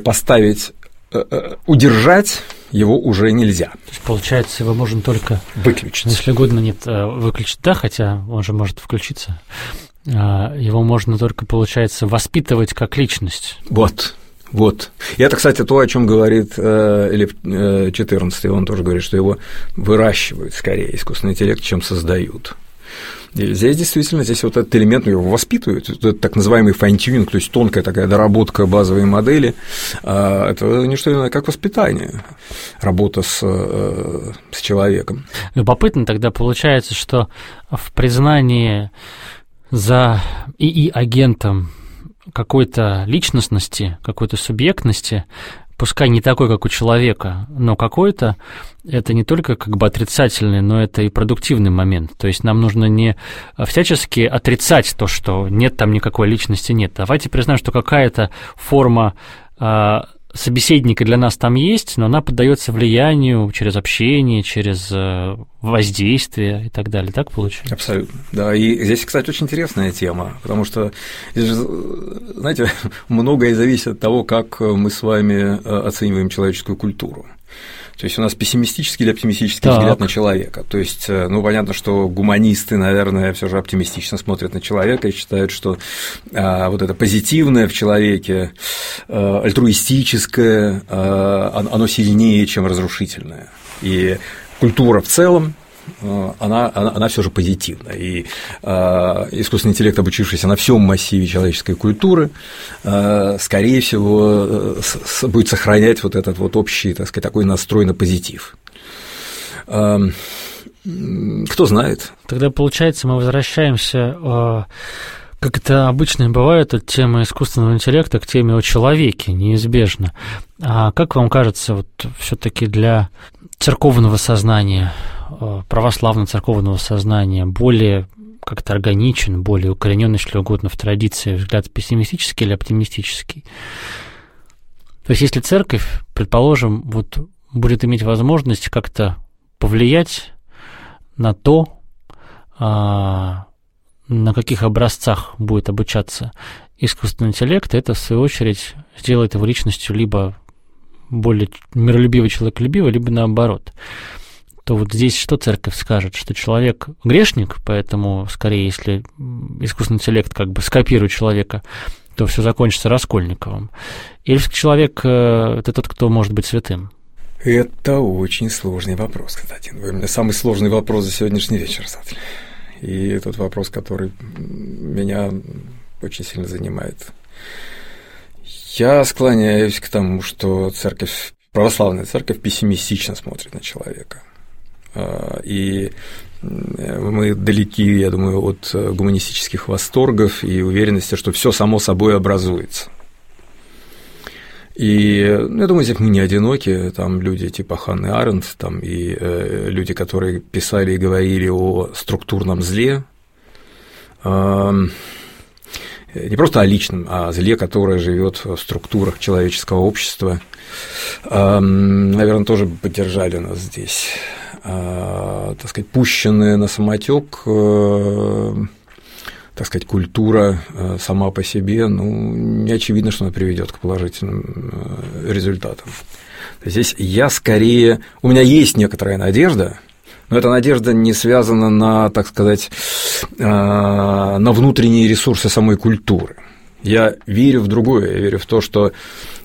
удержать его уже нельзя. То есть, получается, его можно только выключить. Если угодно, нет, выключить, да, хотя он же может включиться. Его можно только, получается, воспитывать как личность. Вот. И это, кстати, то, о чем говорит Лев XIV. Он тоже говорит, что его выращивают скорее искусственный интеллект, чем создают. И здесь действительно, здесь вот этот элемент, его воспитывают, это так называемый файн-тюнинг, то есть тонкая такая доработка базовой модели, это не что иное, как воспитание, работа с человеком. Любопытно тогда получается, что в признании за ИИ-агентом какой-то личностности, какой-то субъектности, пускай не такой, как у человека, но какой-то, это не только как бы отрицательный, но это и продуктивный момент. То есть нам нужно не всячески отрицать то, что нет там никакой личности, нет. Давайте признаем, что какая-то форма собеседника для нас там есть, но она поддается влиянию через общение, через воздействие и так далее. Так получается? Абсолютно. Да, и здесь, кстати, очень интересная тема, потому что здесь же, знаете, многое зависит от того, как мы с вами оцениваем человеческую культуру. То есть у нас пессимистический или оптимистический взгляд на человека. То есть, понятно, что гуманисты, наверное, все же оптимистично смотрят на человека и считают, что вот это позитивное в человеке, альтруистическое, оно сильнее, чем разрушительное. И культура в целом, она все же позитивна. И искусственный интеллект, обучившийся на всем массиве человеческой культуры, скорее всего, будет сохранять вот этот вот общий, так сказать, такой настрой на позитив. Кто знает? Тогда, получается, мы возвращаемся, как это обычно бывает, от темы искусственного интеллекта к теме о человеке, неизбежно. А как вам кажется, вот все-таки для церковного сознания, православно-церковного сознания более как-то органичен, более укоренен, если угодно, в традиции взгляд пессимистический или оптимистический? То есть, если церковь, предположим, вот будет иметь возможность как-то повлиять на то, на каких образцах будет обучаться искусственный интеллект, это, в свою очередь, сделает его личностью либо более миролюбивый, человеколюбивый, либо наоборот. То вот здесь что церковь скажет? Что человек грешник, поэтому, скорее, если искусственный интеллект как бы скопирует человека, то все закончится Раскольниковым. Или человек – это тот, кто может быть святым? Это очень сложный вопрос, кстати. Вы мне самый сложный вопрос за сегодняшний вечер задали. И тот вопрос, который меня очень сильно занимает. Я склоняюсь к тому, что церковь, православная церковь пессимистично смотрит на человека. И мы далеки, я думаю, от гуманистических восторгов и уверенности, что все само собой образуется. И я думаю, здесь мы не одиноки, там люди типа Ханны Аренд, там и люди, которые писали и говорили о структурном зле, не просто о личном, а о зле, которое живет в структурах человеческого общества, наверное, тоже поддержали нас здесь. Так сказать, пущенная на самотек, так сказать, культура сама по себе, не очевидно, что она приведет к положительным результатам. Здесь я скорее, у меня есть некоторая надежда, но эта надежда не связана на, так сказать, на внутренние ресурсы самой культуры. Я верю в другое, я верю в то, что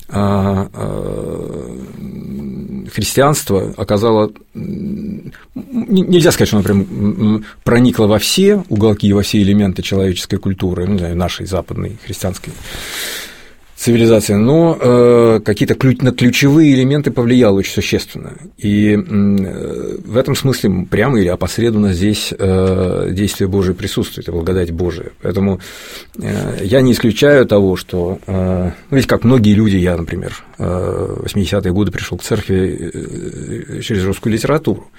христианство оказало, нельзя сказать, что оно прям проникло во все уголки и во все элементы человеческой культуры, нашей западной христианской цивилизации, но какие-то на ключевые элементы повлияло очень существенно. И в этом смысле прямо или опосредованно здесь действие Божие присутствует, и благодать Божия. Поэтому я не исключаю того, что, ведь как многие люди, я, например, в 80-е годы пришел к церкви через русскую литературу,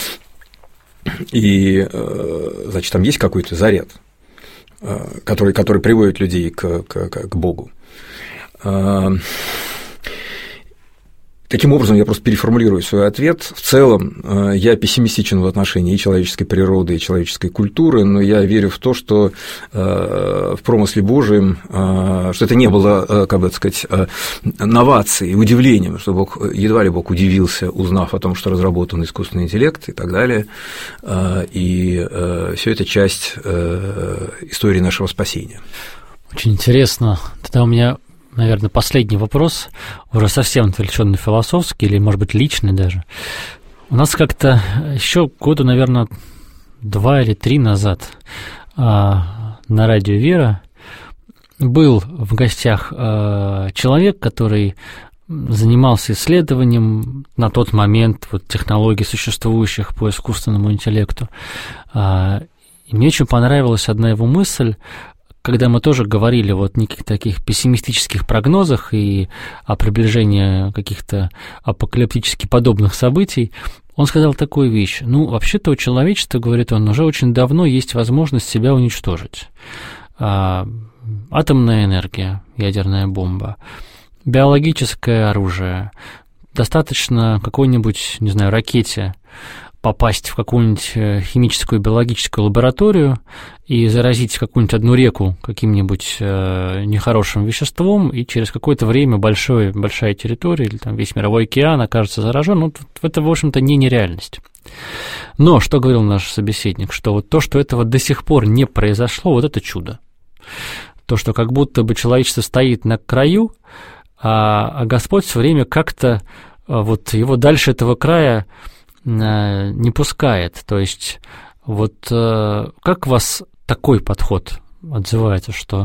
и, значит, там есть какой-то заряд, который приводит людей к Богу. Таким образом, я просто переформулирую свой ответ. В целом, я пессимистичен в отношении и человеческой природы, и человеческой культуры, но я верю в то, что в промысле Божьем, что это не было, как бы сказать, новацией, удивлением, что едва ли Бог удивился, узнав о том, что разработан искусственный интеллект и так далее, и все это часть истории нашего спасения. Очень интересно. Тогда у меня, наверное, последний вопрос, уже совсем отвлечённый философский или, может быть, личный даже. У нас как-то еще года, наверное, 2 или 3 назад на радио «Вера» был в гостях человек, который занимался исследованием на тот момент технологий, существующих по искусственному интеллекту. И мне очень понравилась одна его мысль, когда мы тоже говорили о неких таких пессимистических прогнозах и о приближении каких-то апокалиптически подобных событий, он сказал такую вещь: вообще-то у человечества, говорит он, уже очень давно есть возможность себя уничтожить. Атомная энергия, ядерная бомба, биологическое оружие, достаточно какой-нибудь, не знаю, ракете попасть в какую-нибудь химическую, биологическую лабораторию и заразить какую-нибудь одну реку каким-нибудь нехорошим веществом, и через какое-то время большая территория или там весь мировой океан окажется заражен. Это, в общем-то, не нереальность. Но что говорил наш собеседник, что то, что этого до сих пор не произошло, это чудо. То, что как будто бы человечество стоит на краю, а Господь все время как-то его дальше этого края не пускает. То есть как у вас такой подход отзывается, что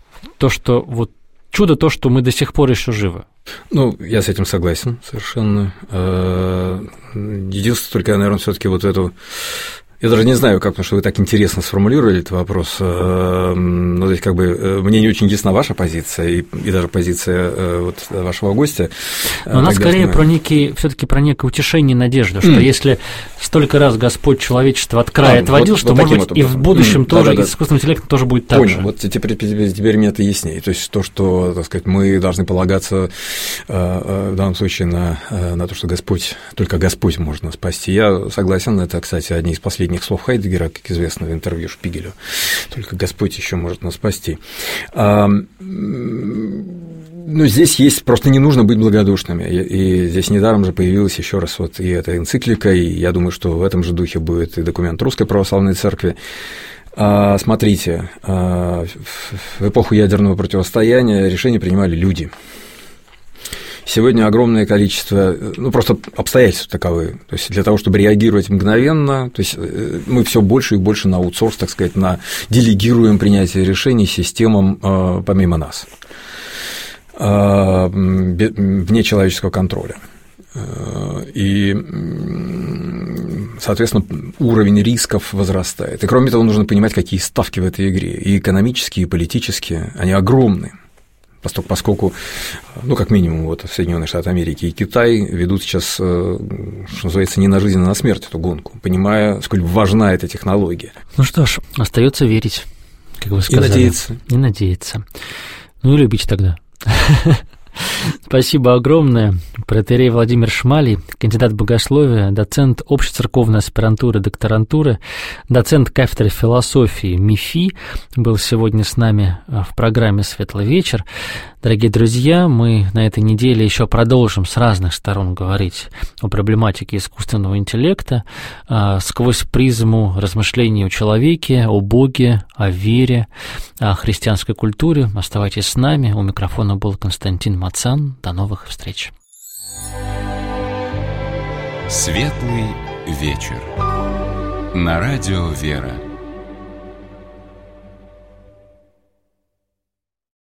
чудо то, что мы до сих пор еще живы? Я с этим согласен совершенно. Единственное, только, наверное, все-таки эту... Я даже не знаю, потому что вы так интересно сформулировали этот вопрос, но здесь мне не очень ясна ваша позиция и даже позиция вашего гостя. Но у нас скорее все-таки про некое утешение и надежду, что если столько раз Господь человечество от края отводил, что, может быть, и в будущем тоже искусственный интеллект тоже будет так же. Понял, теперь мне это яснее. То есть то, что, так сказать, мы должны полагаться в данном случае на то, что только Господь может нас спасти. Я согласен, это, кстати, одни из последних слов Хайдеггера, как известно в интервью Шпигелю. Только Господь еще может нас спасти. Здесь есть, просто не нужно быть благодушными. И здесь недаром же появилась еще раз и эта энциклика, и я думаю, что в этом же духе будет и документ Русской Православной Церкви. Смотрите, в эпоху ядерного противостояния решения принимали люди. Сегодня огромное количество, просто обстоятельства таковы. То есть для того, чтобы реагировать мгновенно, то есть мы все больше и больше на аутсорс, так сказать, делегируем принятие решений системам помимо нас, вне человеческого контроля. И, соответственно, уровень рисков возрастает. И, кроме того, нужно понимать, какие ставки в этой игре, и экономические, и политические, они огромные. Поскольку, как минимум, в Соединенные Штаты Америки и Китай ведут сейчас, что называется, не на жизнь, а на смерть эту гонку, понимая, сколь важна эта технология. Что ж, остается верить, как вы сказали. И надеяться. И любить тогда. Спасибо огромное. Протоиерей Владимир Шмалий, кандидат богословия, доцент общецерковной аспирантуры, докторантуры, доцент кафедры философии МИФИ, был сегодня с нами в программе «Светлый вечер». Дорогие друзья, мы на этой неделе еще продолжим с разных сторон говорить о проблематике искусственного интеллекта сквозь призму размышлений о человеке, о Боге, о вере, о христианской культуре. Оставайтесь с нами. У микрофона был Константин Мацан. До новых встреч. Светлый вечер. На радио «Вера».